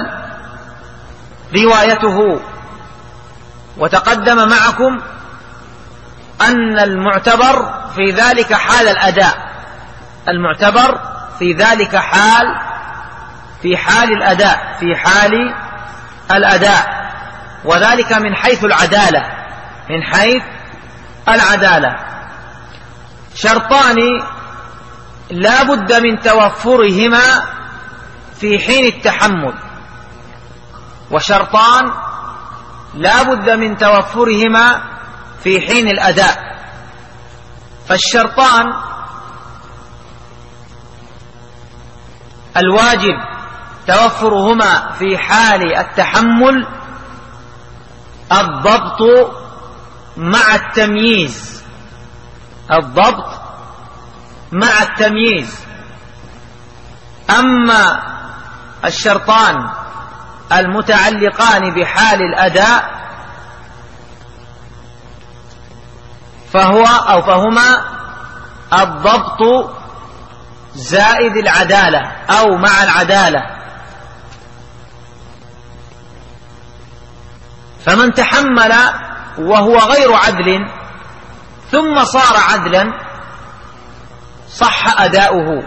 روايته. وتقدم معكم أن المعتبر في ذلك حال الأداء، المعتبر في ذلك حال في حال الأداء في حال الأداء وذلك من حيث العدالة، من حيث العدالة. شرطان لا بد من توفرهما في حين التحمل، وشرطان لا بد من توفرهما في حين الأداء. فالشرطان الواجب توفرهما في حال التحمل الضبط مع التمييز، الضبط مع التمييز. أما الشرطان المتعلقان بحال الأداء فهو أو فهما الضبط زائد العدالة أو مع العدالة. فمن تحمل وهو غير عدل ثم صار عدلا صح أداؤه،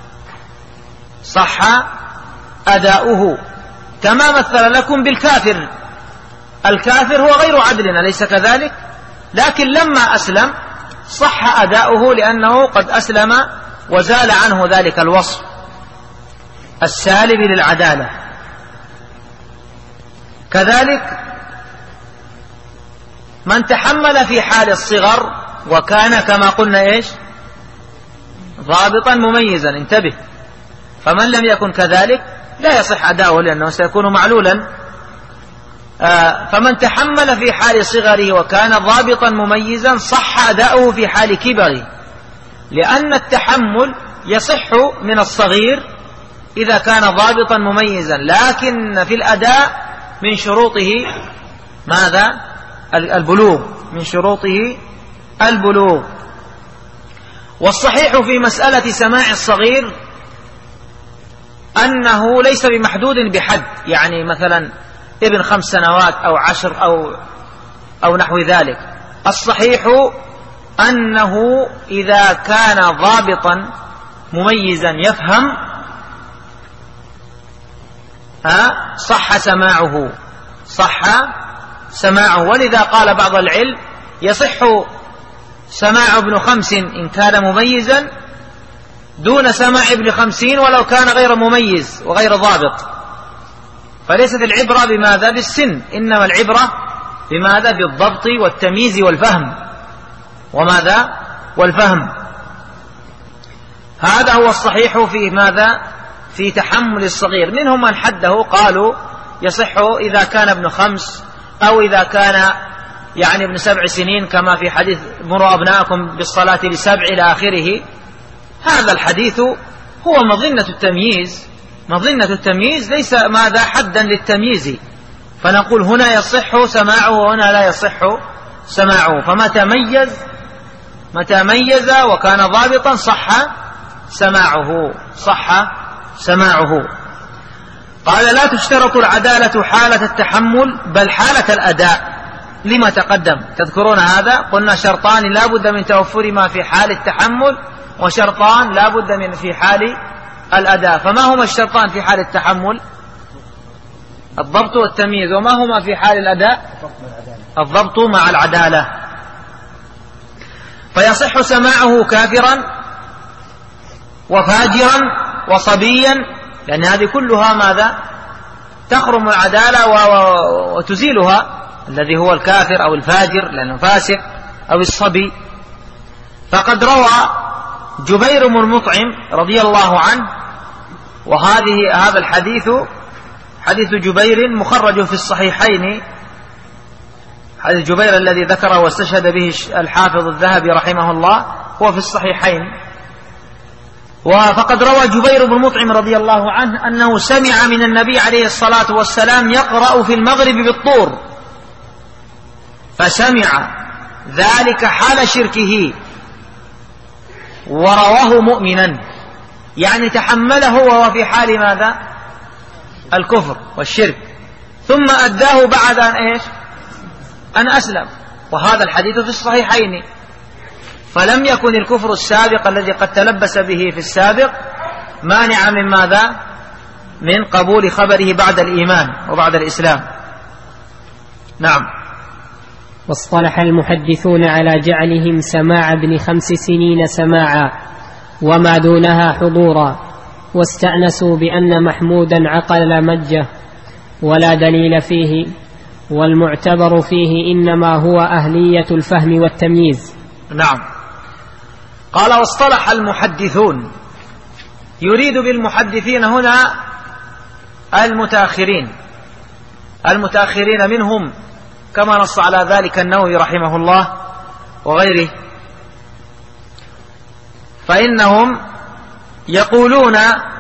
صح أداؤه، كما مثل لكم بالكافر. الكافر هو غير عدل أليس كذلك؟ لكن لما أسلم صح أداؤه لأنه قد أسلم وزال عنه ذلك الوصف السالب للعدالة. كذلك من تحمل في حال الصغر وكان كما قلنا إيش ضابطا مميزا، انتبه، فمن لم يكن كذلك لا يصح أداؤه لأنه سيكون معلولا. آه فمن تحمل في حال صغره وكان ضابطا مميزا صح أداؤه في حال كبره، لأن التحمل يصح من الصغير إذا كان ضابطا مميزا، لكن في الأداء من شروطه ماذا؟ البلوغ، من شروطه البلوغ. والصحيح في مسألة سماع الصغير أنه ليس بمحدود بحد، يعني مثلا ابن خمس سنوات أو عشر أو, أو نحو ذلك. الصحيح أنه إذا كان ضابطا مميزا يفهم ها صح سماعه، صح سماعه. ولذا قال بعض العلم يصح سماع ابن خمس إن كان مميزا دون سماع ابن خمسين ولو كان غير مميز وغير ضابط. فليست العبرة بماذا؟ بالسن، إنما العبرة بماذا؟ بالضبط والتمييز والفهم. وماذا؟ والفهم. هذا هو الصحيح في ماذا؟ في تحمل الصغير. منهم من حده قالوا يصح إذا كان ابن خمس أو إذا كان يعني ابن سبع سنين، كما في حديث مروا أبناءكم بالصلاة لسبع إلى آخره. هذا الحديث هو مظنة التمييز، مظنة التمييز ليس ماذا؟ حدا للتمييز. فنقول هنا يصح سماعه وهنا لا يصح سماعه. فمتى ميز متى ميز وكان ضابطا صح سماعه، صح سماعه. قال لا تشترط العدالة حالة التحمل بل حالة الأداء. لما تقدم تذكرون هذا؟ قلنا شرطان لا بد من توفر ما في حال التحمل، وشرطان لا بد من في حال الأداء. فما هما الشرطان في حال التحمل؟ الضبط والتمييز. وما هما في حال الأداء؟ الضبط مع العدالة. فيصح سماعه كافرا وفاجرا وصبيا، لأن هذه كلها ماذا؟ تخرم العدالة وتزيلها، الذي هو الكافر أو الفاجر لأنه فاسق أو الصبي. فقد روى جبير بن المطعم رضي الله عنه، وهذه هذا الحديث حديث جبير مخرج في الصحيحين، حديث جبير الذي ذكره واستشهد به الحافظ الذهبي رحمه الله هو في الصحيحين. وفقد روى جبير بن المطعم رضي الله عنه أنه سمع من النبي عليه الصلاة والسلام يقرأ في المغرب بالطور، فسمع ذلك حال شركه ورواه مؤمنا، يعني تحمله وهو في حال ماذا؟ الكفر والشرك، ثم أداه بعد أن إيش؟ أن أسلم، وهذا الحديث في الصحيحين. فلم يكن الكفر السابق الذي قد تلبس به في السابق مانعا من ماذا؟ من قبول خبره بعد الإيمان وبعد الإسلام. نعم. واصطلح المحدثون على جعلهم سماع ابن خمس سنين سماعا وما دونها حضورا، واستأنسوا بأن محمودا عقل مجه ولا دليل فيه، والمعتبر فيه إنما هو أهلية الفهم والتمييز. نعم. قال واصطلح المحدثون، يريد بالمحدثين هنا المتأخرين، المتأخرين منهم كما نص على ذلك النووي رحمه الله وغيره، فإنهم يقولون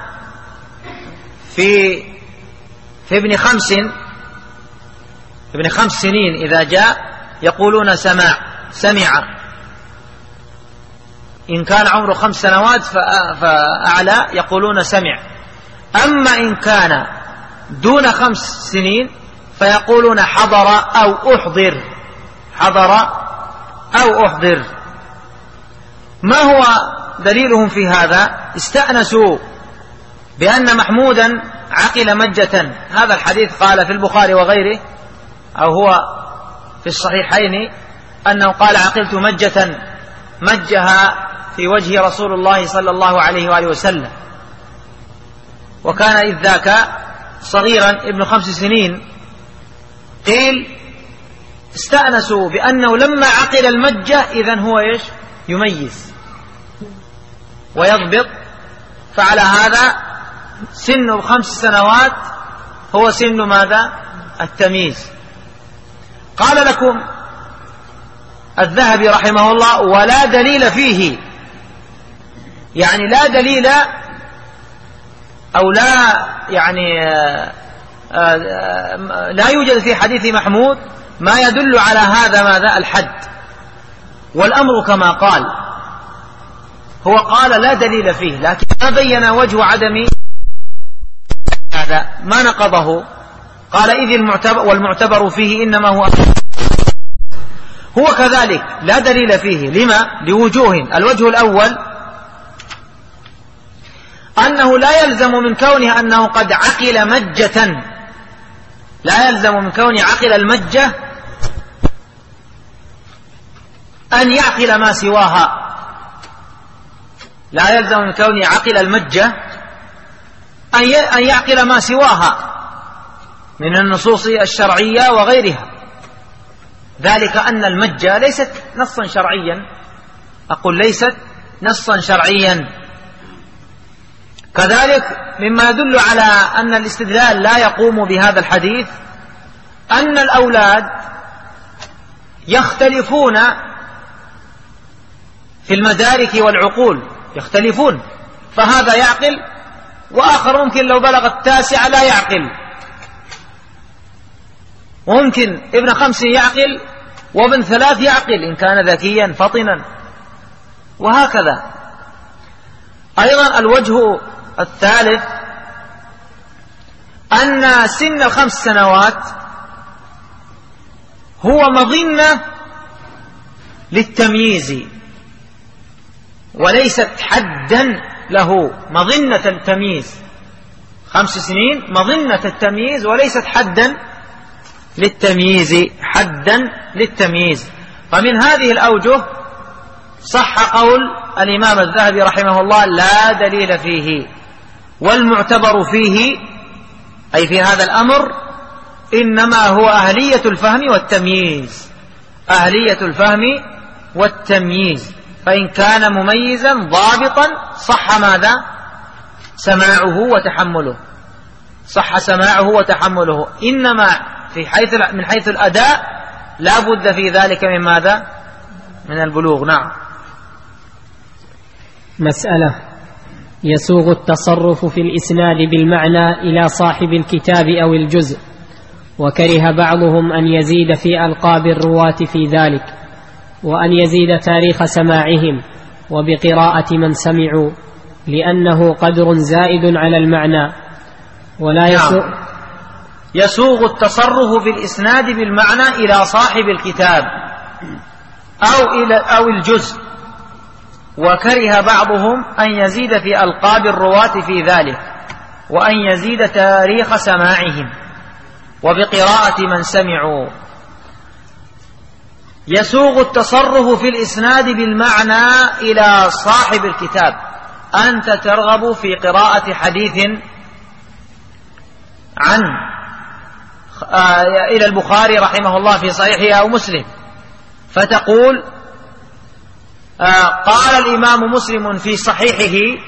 في في ابن خمس ابن خمس سنين إذا جاء يقولون سماع سمع، إن كان عمره خمس سنوات فأعلى يقولون سمع، أما إن كان دون خمس سنين فيقولون حضر أو أحضر، حضر أو أحضر. ما هو دليلهم في هذا؟ استأنسوا بأن محمودا عقل مجة، هذا الحديث قال في البخاري وغيره أو هو في الصحيحين أنه قال عقلت مجة مجها في وجه رسول الله صلى الله عليه وآله وسلم، وكان إذ ذاك صغيرا ابن خمس سنين. قيل استأنسوا بأنه لما عقل المجة إذن هو إيش؟ يميز ويضبط، فعلى هذا سن خمس سنوات هو سن ماذا؟ التمييز. قال لكم الذهبي رحمه الله ولا دليل فيه، يعني لا دليل أو لا يعني لا يوجد في حديث محمود ما يدل على هذا ماذا؟ الحد. والأمر كما قال، هو قال لا دليل فيه، لكن ما بين وجه عدم هذا، ما نقضه. قال إذ المعتبر والمعتبر فيه إنما هو هو كذلك لا دليل فيه. لما؟ لوجوه. الوجه الأول أنه لا يلزم من كونه أنه قد عقل مجة، لا يلزم من كونه عقل المجة أن يعقل ما سواها، لا يلزم من كونه عقل المجة أن يعقل ما سواها من النصوص الشرعية وغيرها، ذلك أن المجة ليست نصا شرعيا، أقول ليست نصا شرعيا. كذلك مما يدل على أن الاستدلال لا يقوم بهذا الحديث أن الأولاد يختلفون في المدارك والعقول، يختلفون، فهذا يعقل وآخر ممكن لو بلغ التاسع لا يعقل، وممكن ابن خمس يعقل وابن ثلاث يعقل إن كان ذكيا فطنا، وهكذا. أيضا الوجه الثالث أن سن الخمس سنوات هو مظنة للتمييز وليست حدا له، مظنة التمييز، خمس سنين مظنة التمييز وليست حدا للتمييز، حدا للتمييز. فمن هذه الأوجه صح قول الإمام الذهبي رحمه الله لا دليل فيه، والمعتبر فيه أي في هذا الأمر إنما هو أهلية الفهم والتمييز، أهلية الفهم والتمييز. فإن كان مميزا ضابطا صح ماذا؟ سماعه وتحمله، صح سماعه وتحمله. إنما في حيث من حيث الأداء لا بد في ذلك من ماذا؟ من البلوغ. نعم. مسألة: يسوغ التصرف في الإسناد بالمعنى إلى صاحب الكتاب أو الجزء، وكره بعضهم أن يزيد في ألقاب الرواة في ذلك، وأن يزيد تاريخ سماعهم وبقراءة من سمعوا، لأنه قدر زائد على المعنى. ولا يسوغ, نعم. يسوغ التصرف في الإسناد بالمعنى إلى صاحب الكتاب أو, إلى أو الجزء، وكره بعضهم أن يزيد في ألقاب الرواة في ذلك، وأن يزيد تاريخ سماعهم وبقراءة من سمعوا. يسوغ التصرف في الإسناد بالمعنى إلى صاحب الكتاب. أنت ترغب في قراءة حديث عن آه إلى البخاري رحمه الله في صحيحه أو مسلم، فتقول آه قال الإمام مسلم في صحيحه،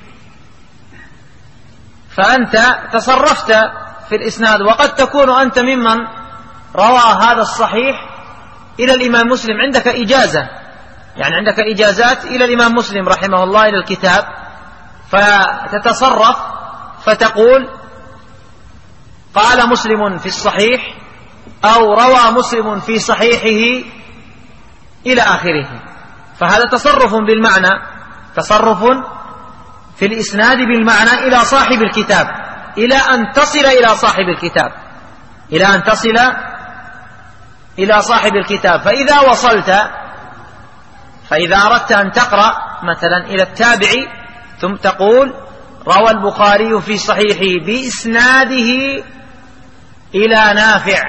فأنت تصرفت في الإسناد، وقد تكون أنت ممن روى هذا الصحيح إلى الإمام مسلم، عندك إجازة، يعني عندك إجازات إلى الإمام مسلم رحمه الله إلى الكتاب، فتتصرف فتقول قال مسلم في الصحيح أو روى مسلم في صحيحه إلى آخره. فهذا تصرف بالمعنى، تصرف في الإسناد بالمعنى إلى صاحب الكتاب، إلى أن تصل إلى صاحب الكتاب، إلى أن تصل إلى صاحب الكتاب. فإذا وصلت، فإذا أردت أن تقرأ مثلا إلى التابعي ثم تقول روى البخاري في صحيحه بإسناده إلى نافع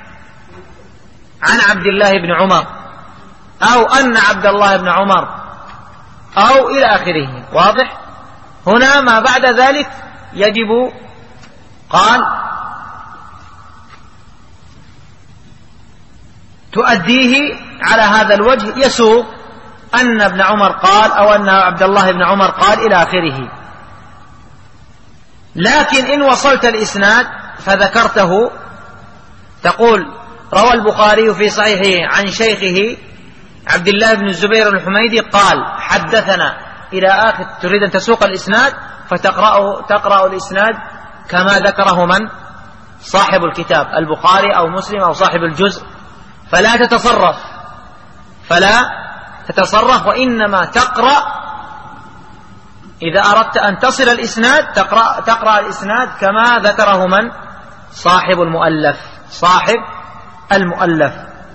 عن عبد الله بن عمر، أو أن عبد الله بن عمر، أو إلى آخره. واضح؟ هنا ما بعد ذلك يجب، قال تؤديه على هذا الوجه، يسوق أن ابن عمر قال أو أن عبد الله بن عمر قال إلى آخره. لكن إن وصلت الإسناد فذكرته، تقول روى البخاري في صحيحه عن شيخه عبد الله بن الزبير الحميدي قال حدثنا إلى آخر، تريد أن تسوق الإسناد فتقرأ تقرأ الإسناد كما ذكره من؟ صاحب الكتاب، البخاري أو مسلم أو صاحب الجزء. فلا تتصرف فلا تتصرف وإنما تقرأ إذا أردت أن تصل الإسناد تقرأ, تقرأ الإسناد كما ذكره من؟ صاحب المؤلف صاحب المؤلف.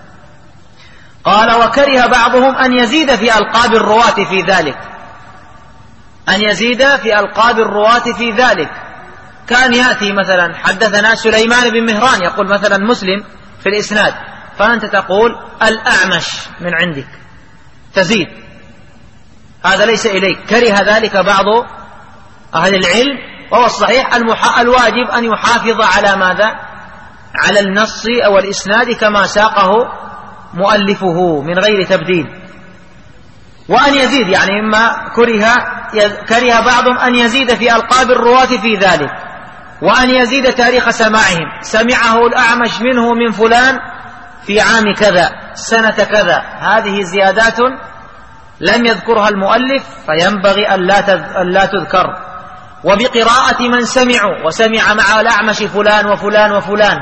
قال وكره بعضهم أن يزيد في ألقاب الرواة في ذلك، أن يزيد في ألقاب الرواة في ذلك. كان يأتي مثلا حدثنا سليمان بن مهران، يقول مثلا مسلم في الإسناد، فأنت تقول الأعمش من عندك، تزيد، هذا ليس إليك. كره ذلك بعض أهل العلم، وهو الصحيح الواجب أن يحافظ على ماذا؟ على النص أو الإسناد كما ساقه مؤلفه من غير تبديل. وأن يزيد يعني مما كره كره بعضهم أن يزيد في ألقاب الرواة في ذلك، وأن يزيد تاريخ سماعهم، سمعه الأعمش منه من فلان في عام كذا سنة كذا. هذه زيادات لم يذكرها المؤلف فينبغي أن لا تذكر. وبقراءة من سمعوا، وسمع مع الأعمش فلان وفلان وفلان.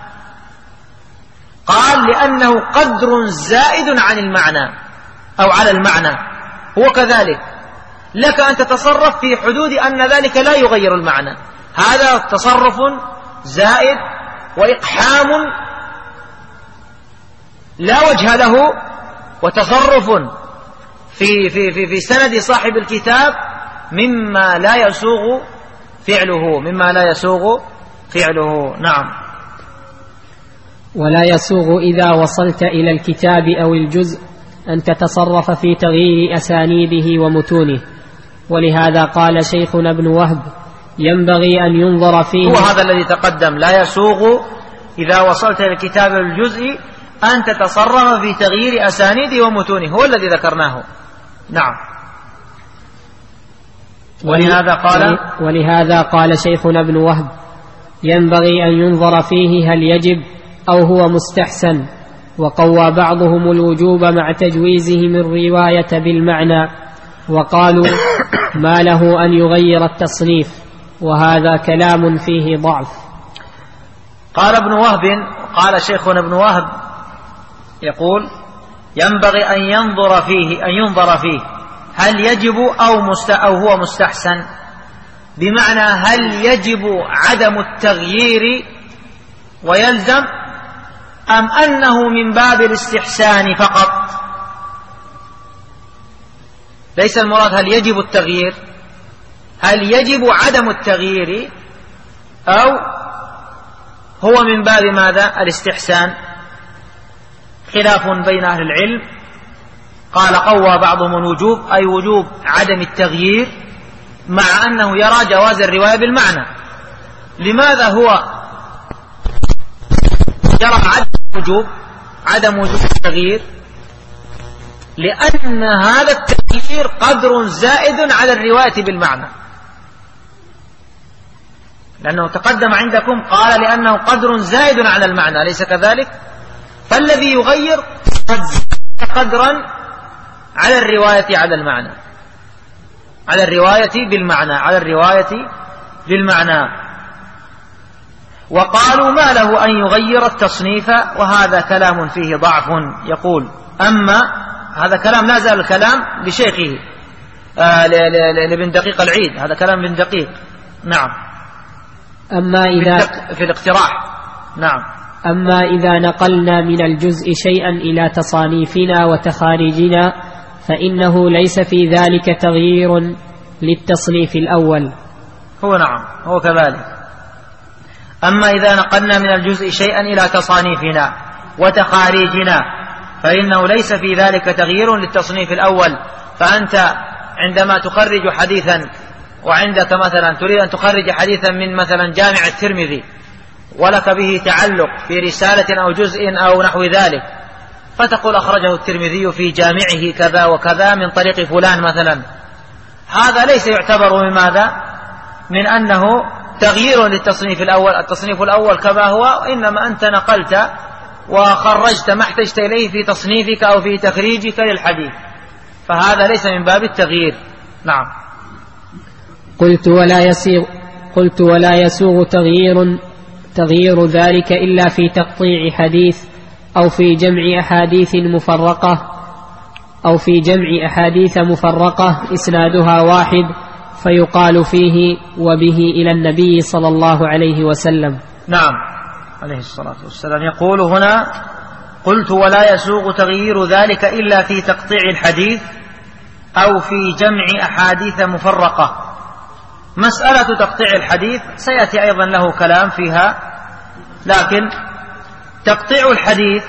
قال لأنه قدر زائد عن المعنى أو على المعنى. هو كذلك لك أن تتصرف في حدود أن ذلك لا يغير المعنى، هذا تصرف زائد وإقحام لا وجه له، وتصرف في, في, في, في سند صاحب الكتاب مما لا يسوغ فعله مما لا يسوغ فعله. نعم. ولا يسوغ إذا وصلت إلى الكتاب أو الجزء أن تتصرف في تغيير أسانيده ومتونه، ولهذا قال شيخنا ابن وهب ينبغي أن ينظر فيه. هو هذا الذي تقدم، لا يسوغ إذا وصلت إلى الكتاب أو الجزء أن تتصرف في تغيير أسانيده ومتونه، هو الذي ذكرناه. نعم. ولهذا قال ولهذا قال شيخنا ابن وهب: ينبغي أن ينظر فيه هل يجب أو هو مستحسن. وقوى بعضهم الوجوب مع تجويزهم الرواية بالمعنى، وقالوا ما له أن يغير التصنيف، وهذا كلام فيه ضعف. قال ابن وهب، قال شيخنا ابن وهب يقول: ينبغي أن ينظر فيه أن ينظر فيه هل يجب أو, مست أو هو مستحسن، بمعنى هل يجب عدم التغيير ويلزم، أم أنه من باب الاستحسان فقط. ليس المراد هل يجب التغيير، هل يجب عدم التغيير، أو هو من باب ماذا؟ الاستحسان. خلاف بين أهل العلم. قال قوى بعضهم الوجوب، أي وجوب عدم التغيير، مع أنه يرى جواز الرواية بالمعنى. لماذا هو يرى عدم وجوب عدم وجوب التغيير؟ لأن هذا التغيير قدر زائد على الرواية بالمعنى، لأنه تقدم عندكم قال لأنه قدر زائد على المعنى، أليس كذلك؟ فالذي يغير قد زاد قدرا على الرواية على المعنى، على الرواية بالمعنى على الرواية بالمعنى وقالوا ما له أن يغير التصنيف، وهذا كلام فيه ضعف. يقول: أما هذا كلام، لا زال الكلام لشيخه آه لابن دقيق العيد، هذا كلام ابن دقيق. نعم. أما إذا في الاقتراح. نعم. أما إذا نقلنا من الجزء شيئا إلى تصانيفنا وتخاريجنا فإنه ليس في ذلك تغيير للتصنيف الأول. هو نعم، هو كذلك. أما إذا نقلنا من الجزء شيئا إلى تصانيفنا وتخاريجنا فإنه ليس في ذلك تغيير للتصنيف الأول. فأنت عندما تخرج حديثا، وعندك مثلا تريد أن تخرج حديثا من مثلا جامع الترمذي ولك به تعلق في رسالة أو جزء أو نحو ذلك، فتقول أخرجه الترمذي في جامعه كذا وكذا من طريق فلان مثلا، هذا ليس يعتبر من ماذا؟ من أنه تغيير للتصنيف الأول. التصنيف الأول كما هو، إنما أنت نقلت وخرجت ما احتجت إليه في تصنيفك أو في تخريجك للحديث، فهذا ليس من باب التغيير. نعم. قلت ولا يسيغ قلت ولا يسوغ تغيير تغيير ذلك إلا في تقطيع حديث أو في جمع أحاديث مفرقة أو في جمع أحاديث مفرقة إسنادها واحد، فيقال فيه وبه إلى النبي صلى الله عليه وسلم. نعم عليه الصلاة والسلام. يقول هنا: قلت ولا يسوغ تغيير ذلك إلا في تقطيع الحديث أو في جمع أحاديث مفرقة. مسألة تقطيع الحديث سيأتي أيضا له كلام فيها، لكن تقطيع الحديث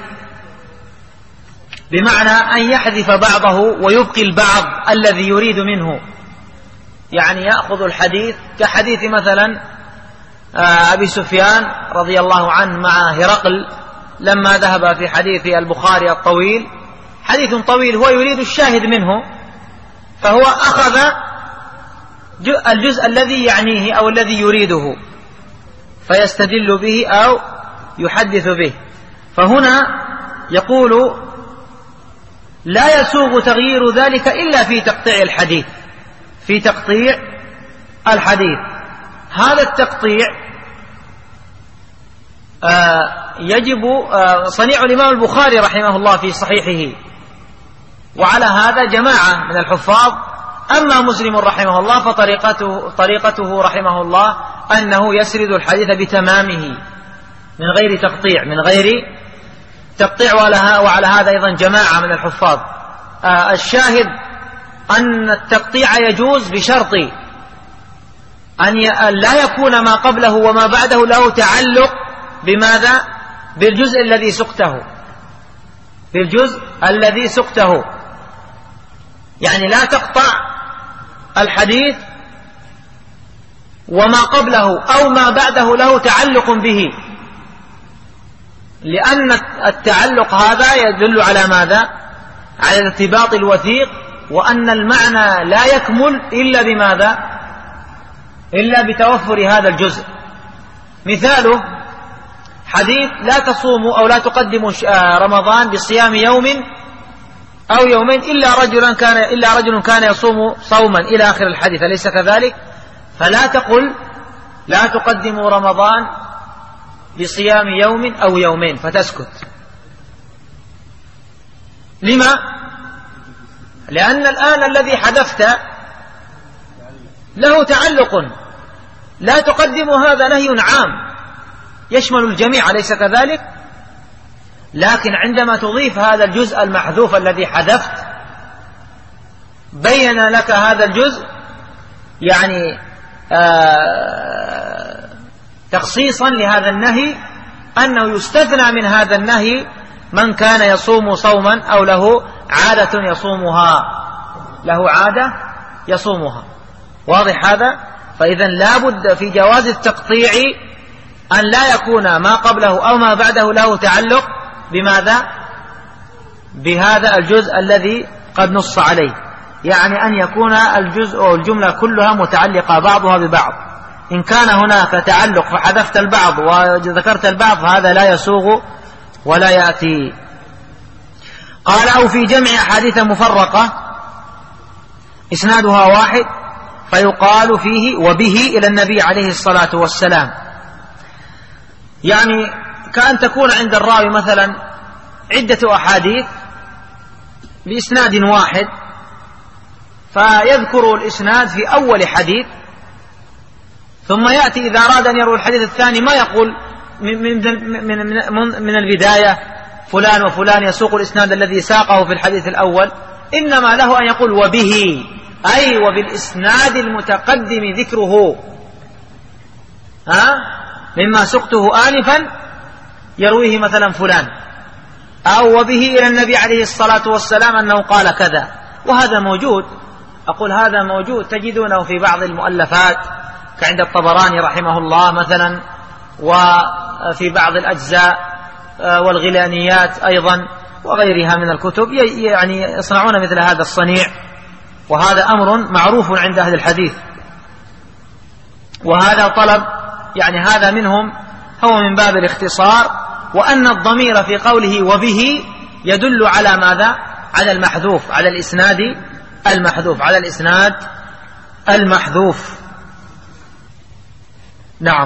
بمعنى أن يحذف بعضه ويبقي البعض الذي يريد منه، يعني يأخذ الحديث كحديث مثلا أبي سفيان رضي الله عنه مع هرقل لما ذهب في حديث البخاري الطويل، حديث طويل هو يريد الشاهد منه، فهو أخذ الجزء الذي يعنيه أو الذي يريده فيستدل به أو يحدث به. فهنا يقول: لا يسوغ تغيير ذلك إلا في تقطيع الحديث في تقطيع الحديث. هذا التقطيع آه يجب آه صنيع الإمام البخاري رحمه الله في صحيحه، وعلى هذا جماعة من الحفاظ. أما مسلم رحمه الله فطريقته طريقته رحمه الله أنه يسرد الحديث بتمامه من غير تقطيع من غير تقطيع وعلى هذا أيضا جماعة من الحفاظ. آه الشاهد أن التقطيع يجوز بشرط أن لا يكون ما قبله وما بعده له تعلق بماذا؟ بالجزء الذي سقته بالجزء الذي سقته يعني لا تقطع الحديث وما قبله أو ما بعده له تعلق به، لأن التعلق هذا يدل على ماذا؟ على الارتباط الوثيق وأن المعنى لا يكمل إلا بماذا؟ إلا بتوفر هذا الجزء. مثاله حديث لا تصوموا أو لا تقدموا رمضان بصيام يوم أو يومين إلا رجل كان إلا رجل كان يصوم صوما إلى آخر الحديث، أليس كذلك؟ فلا تقل لا تقدموا رمضان بصيام يوم أو يومين فتسكت. لما؟ لأن الآن الذي حدثت له تعلق، لا تقدموا هذا نهي عام يشمل الجميع، أليس كذلك؟ لكن عندما تضيف هذا الجزء المحذوف الذي حذفت بين لك هذا الجزء يعني آه تخصيصا لهذا النهي، أنه يستثنى من هذا النهي من كان يصوم صوما أو له عادة يصومها له عادة يصومها. واضح هذا؟ فإذا لا بد في جواز التقطيع أن لا يكون ما قبله أو ما بعده له تعلق بماذا؟ بهذا الجزء الذي قد نص عليه، يعني أن يكون الجزء أو الجملة كلها متعلقة بعضها ببعض. إن كان هناك تعلق فحذفت البعض وذكرت البعض فهذا لا يسوغ ولا يأتي. قال أو في جمع أحاديث مفرقة إسنادها واحد فيقال فيه وبه إلى النبي عليه الصلاة والسلام، يعني كأن تكون عند الراوي مثلا عدة أحاديث بإسناد واحد فيذكر الإسناد في أول حديث، ثم يأتي إذا أراد أن يروي الحديث الثاني ما يقول من, من, من, من البداية فلان وفلان يسوق الإسناد الذي ساقه في الحديث الأول، إنما له أن يقول وبه، أي وبالإسناد المتقدم ذكره ها مما سقته آنفا يرويه مثلا فلان، أو وبه إلى النبي عليه الصلاة والسلام أنه قال كذا. وهذا موجود، أقول هذا موجود تجدونه في بعض المؤلفات كعند الطبراني رحمه الله مثلا، وفي بعض الأجزاء والغلانيات أيضا وغيرها من الكتب، يعني يصنعون مثل هذا الصنيع، وهذا أمر معروف عند أهل الحديث، وهذا طلب يعني هذا منهم هو من باب الاختصار، وأن الضمير في قوله وبه يدل على ماذا؟ على المحذوف، على الإسناد المحذوف، على الإسناد المحذوف. نعم.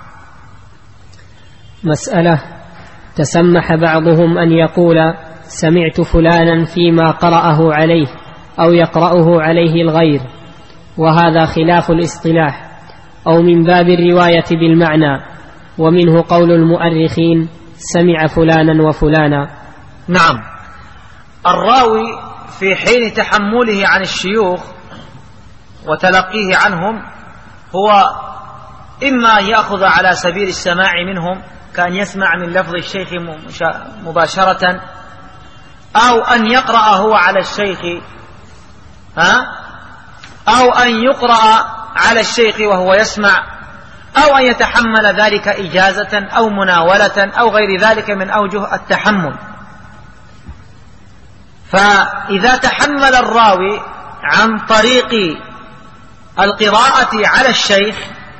مسألة: تسمح بعضهم أن يقول سمعت فلانا فيما قرأه عليه أو يقرأه عليه الغير، وهذا خلاف الاصطلاح، أو من باب الرواية بالمعنى، ومنه قول المؤرخين سمع فلانا وفلانا. نعم. الراوي في حين تحمله عن الشيوخ وتلقيه عنهم هو إما يأخذ على سبيل السماع منهم كأن يسمع من لفظ الشيخ مباشرة، أو أن يقرأ هو على الشيخ ها؟ أو أن يقرأ على الشيخ وهو يسمع، أو أن يتحمل ذلك إجازة أو مناولة أو غير ذلك من أوجه التحمل. فإذا تحمل الراوي عن طريق القراءة على الشيخ،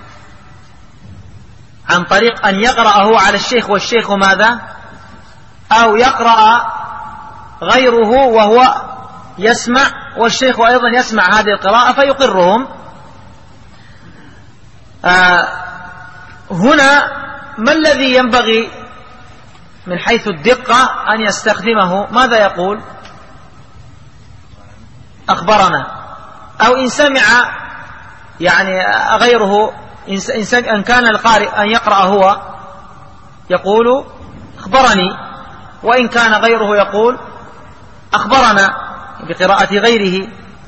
عن طريق أن يقرأه على الشيخ والشيخ ماذا؟ أو يقرأ غيره وهو يسمع والشيخ أيضا يسمع هذه القراءة فيقرهم، آه هنا ما الذي ينبغي من حيث الدقة أن يستخدمه؟ ماذا يقول؟ أخبرنا. أو إن سمع يعني غيره، إن كان القارئ أن يقرأ هو يقول أخبرني، وإن كان غيره يقول أخبرنا بقراءة غيره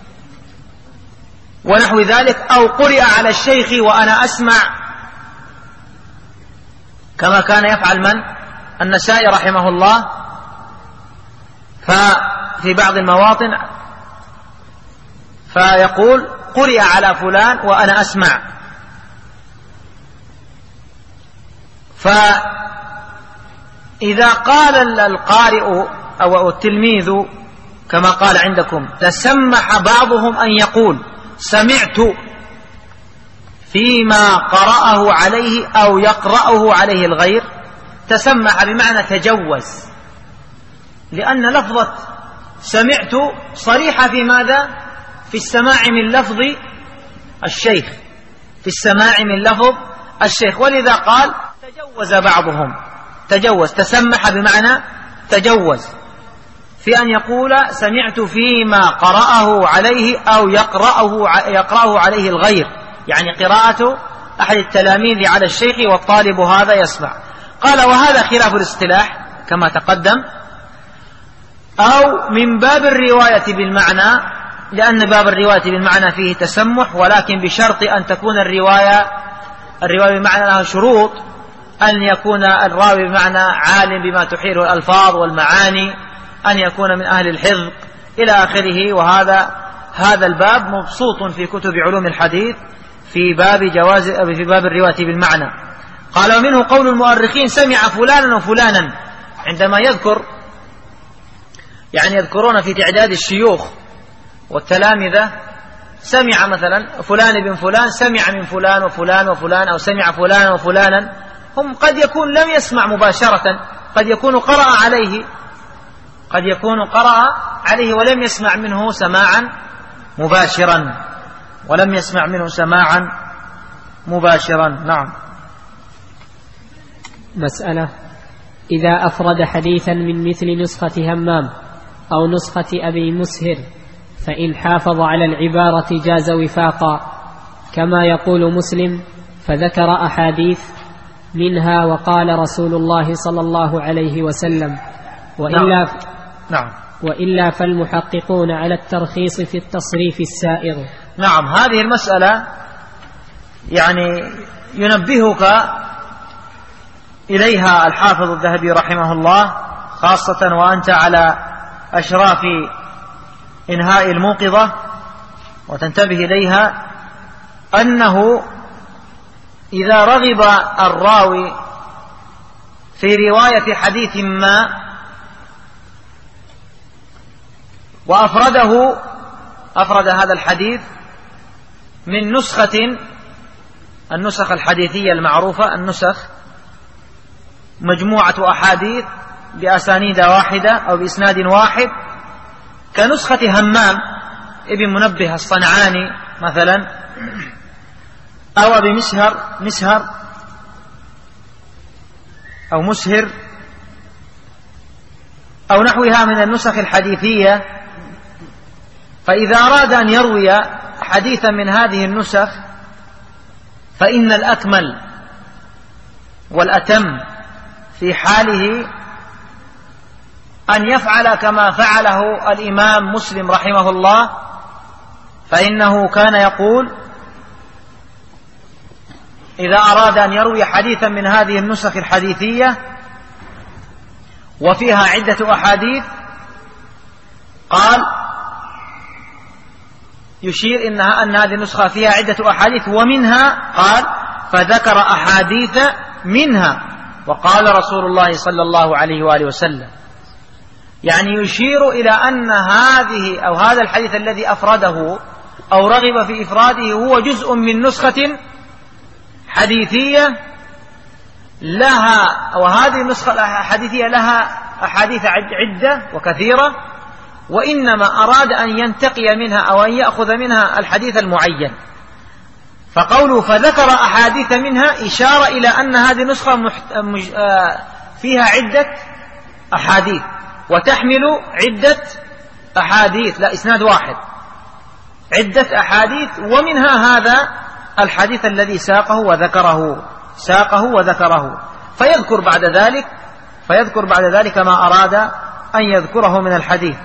ونحو ذلك. أو قرئ على الشيخ وأنا أسمع، كما كان يفعل من؟ النسائي رحمه الله، ففي بعض المواطن فيقول قرئ على فلان وأنا أسمع. فإذا قال القارئ أو التلميذ كما قال عندكم تسمح بعضهم أن يقول سمعت فيما قرأه عليه أو يقرأه عليه الغير. تسمح بمعنى تجوز، لأن لفظة سمعت صريحة في ماذا؟ في السماع من لفظ الشيخ، في السماع من لفظ الشيخ، ولذا قال تجوز بعضهم. تجوز تسمح بمعنى تجوز في أن يقول سمعت فيما قرأه عليه أو يقرأه يقرأه عليه الغير، يعني قراءة أحد التلاميذ على الشيخ والطالب هذا يسمع. قال وهذا خلاف الاصطلاح كما تقدم، أو من باب الرواية بالمعنى، لأن باب الرواية بالمعنى فيه تسمح، ولكن بشرط أن تكون الرواية الرواية بالمعنى لها شروط، أن يكون الراوي بمعنى عالم بما تحيله الألفاظ والمعاني، أن يكون من أهل الحفظ إلى آخره. وهذا هذا الباب مبسوط في كتب علوم الحديث في باب جواز في باب الرواية بالمعنى. قال ومنه قول المؤرخين سمع فلانا وفلانا، عندما يذكر يعني يذكرون في تعداد الشيوخ والتلامذة، سمع مثلا فلان بن فلان سمع من فلان وفلان وفلان، أو سمع فلان وفلانا. هم قد يكون لم يسمع مباشرة، قد يكون قرأ عليه قد يكون قرأ عليه ولم يسمع منه سماعا مباشرا ولم يسمع منه سماعا مباشرا. نعم. مسألة: إذا أفرد حديثا من مثل نسخة همام أو نسخة أبي مسهر، فإن حافظ على العبارة جاز وفاقا، كما يقول مسلم فذكر أحاديث منها وقال رسول الله صلى الله عليه وسلم، وإلا, نعم. نعم. وإلا فالمحققون على الترخيص في التصريف السائغ. نعم. هذه المسألة يعني ينبهك إليها الحافظ الذهبي رحمه الله، خاصة وأنت على أشراف إنهاء الموقظة، وتنتبه إليها أنه إذا رغب الراوي في رواية حديث ما وأفرده أفرد هذا الحديث من نسخة، النسخ الحديثية المعروفة، النسخ مجموعة أحاديث بأسانيد واحدة أو بإسناد واحد، كنسخة همام ابن منبه الصنعاني مثلا، أو أبي مسهر مسهر أو مسهر أو نحوها من النسخ الحديثية. فإذا أراد أن يروي حديثا من هذه النسخ فإن الأكمل والأتم في حاله أن يفعل كما فعله الإمام مسلم رحمه الله، فإنه كان يقول إذا أراد أن يروي حديثا من هذه النسخ الحديثية وفيها عدة أحاديث، قال يشير إنها أن هذه النسخة فيها عدة أحاديث ومنها، قال فذكر أحاديث منها وقال رسول الله صلى الله عليه وآله وسلم، يعني يشير إلى أن هذه أو هذا الحديث الذي أفرده أو رغب في إفراده هو جزء من نسخة حديثية لها، وهذه النسخة الحديثية لها أحاديث عدة وكثيرة، وإنما أراد أن ينتقي منها أو أن يأخذ منها الحديث المعين. فقوله فذكر أحاديث منها إشارة إلى أن هذه النسخة فيها عدة أحاديث وتحمل عدة أحاديث، لا إسناد واحد، عدة أحاديث، ومنها هذا الحديث الذي ساقه وذكره ساقه وذكره فيذكر بعد ذلك فيذكر بعد ذلك ما أراد أن يذكره من الحديث،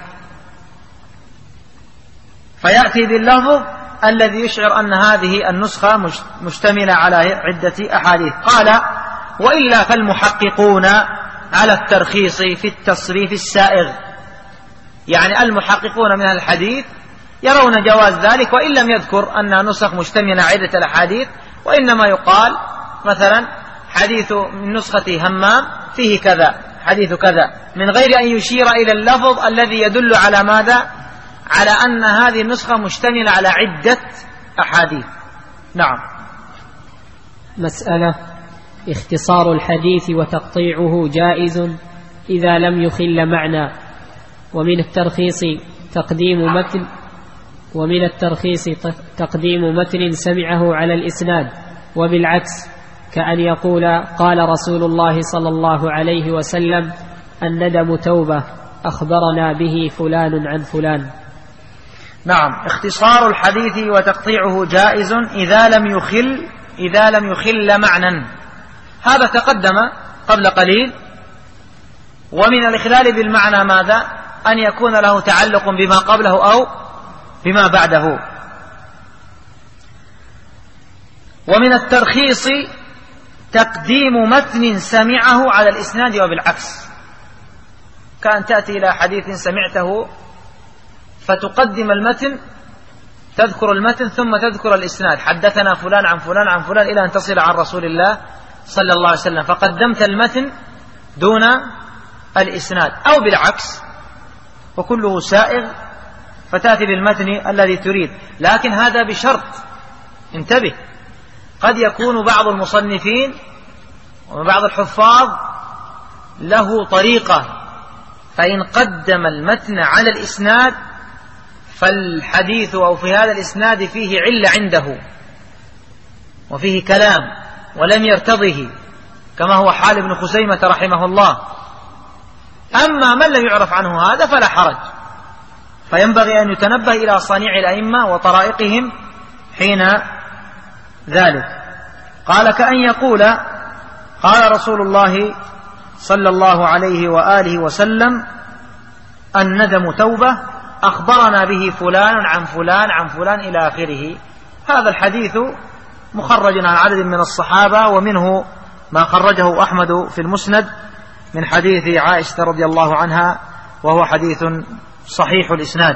فيأتي باللفظ الذي يشعر أن هذه النسخة مشتملة على عدة أحاديث. قال وإلا فالمحققون على الترخيص في التصريف السائغ، يعني المحققون من الحديث يرون جواز ذلك، وإن لم يذكر أن نسخ مشتملة عدة الأحاديث، وإنما يقال مثلا حديث من نسخة همام فيه كذا، حديث كذا، من غير أن يشير إلى اللفظ الذي يدل على ماذا؟ على أن هذه النسخة مشتملة على عدة أحاديث. نعم. مسألة: اختصار الحديث وتقطيعه جائز إذا لم يخل معنى، ومن الترخيص تقديم متن ومن الترخيص تقديم متن سمعه على الإسناد، وبالعكس كأن يقول قال رسول الله صلى الله عليه وسلم الندم توبة أخبرنا به فلان عن فلان. نعم. اختصار الحديث وتقطيعه جائز إذا لم يخل إذا لم يخل معنى، هذا تقدم قبل قليل. ومن الإخلال بالمعنى ماذا؟ أن يكون له تعلق بما قبله أو بما بعده. ومن الترخيص تقديم متن سمعه على الإسناد وبالعكس، كأن تأتي إلى حديث سمعته فتقدم المتن، تذكر المتن ثم تذكر الإسناد، حدثنا فلان عن فلان عن فلان إلى أن تصل عن رسول الله صلى الله عليه وسلم، فقدمت المتن دون الإسناد، أو بالعكس، وكله سائغ، فتأتي بالمتن الذي تريد. لكن هذا بشرط، انتبه، قد يكون بعض المصنفين وبعض الحفاظ له طريقة، فإن قدم المتن على الإسناد فالحديث أو في هذا الإسناد فيه علة عنده وفيه كلام ولم يرتضه، كما هو حال ابن خزيمة رحمه الله. أما من لم يعرف عنه هذا فلا حرج، فينبغي أن يتنبه إلى صانع الأئمة وطرائقهم حين ذلك. قال كأن يقول قال رسول الله صلى الله عليه وآله وسلم الندم توبة أخبرنا به فلان عن فلان عن فلان إلى آخره. هذا الحديث مخرج عن عدد من الصحابة، ومنه ما خرجه أحمد في المسند من حديث عائشة رضي الله عنها، وهو حديث صحيح الإسناد.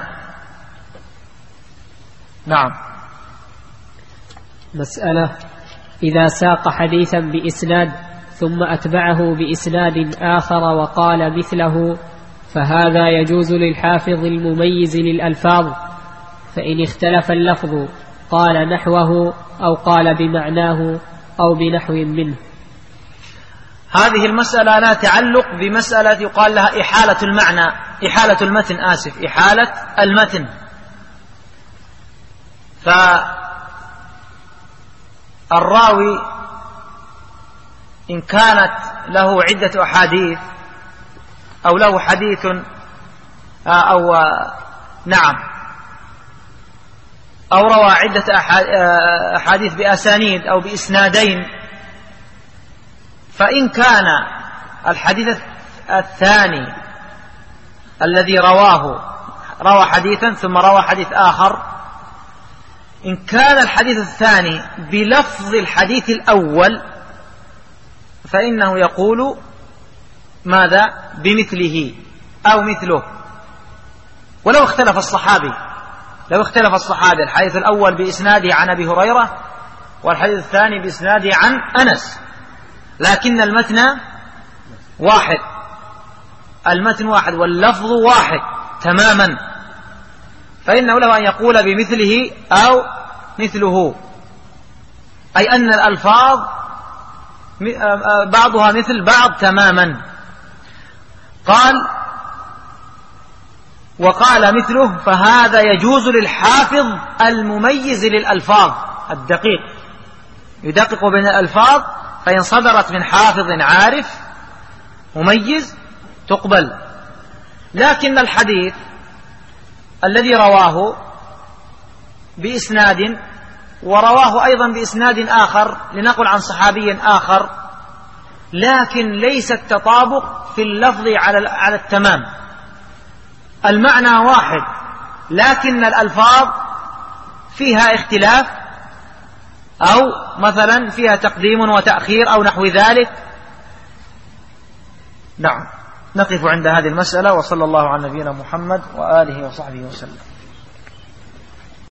نعم. مسألة: إذا ساق حديثا بإسناد ثم أتبعه بإسناد آخر وقال مثله، فهذا يجوز للحافظ المميز للألفاظ، فإن اختلف اللفظ قال نحوه أو قال بمعناه أو بنحو منه. هذه المسألة لا تعلق بمسألة يقال لها إحالة المعنى، إحالة المتن، آسف، إحالة المتن. فالراوي إن كانت له عدة أحاديث أو له حديث أو نعم أو روى عدة أحاديث بأسانيد أو بإسنادين، فإن كان الحديث الثاني الذي رواه روى حديثا ثم روى حديث آخر، إن كان الحديث الثاني بلفظ الحديث الأول فإنه يقول ماذا؟ بمثله أو مثله. ولو اختلف الصحابي لو اختلف الصحابي الحديث الأول بإسناده عن أبي هريرة والحديث الثاني بإسناده عن أنس، لكن المتن واحد المتن واحد واللفظ واحد تماما، فإنه له أن يقول بمثله أو مثله، أي أن الألفاظ بعضها مثل بعض تماما. قال وقال مثله، فهذا يجوز للحافظ المميز للألفاظ الدقيق، يدقق بين الألفاظ، فإن صدرت من حافظ عارف مميز تقبل. لكن الحديث الذي رواه بإسناد ورواه أيضا بإسناد آخر، لنقل عن صحابي آخر، لكن ليس التطابق في اللفظ على التمام، المعنى واحد لكن الألفاظ فيها اختلاف، أو مثلا فيها تقديم وتأخير أو نحو ذلك. نعم. نقف عند هذه المسألة، وصلى الله على نبينا محمد وآله وصحبه وسلم.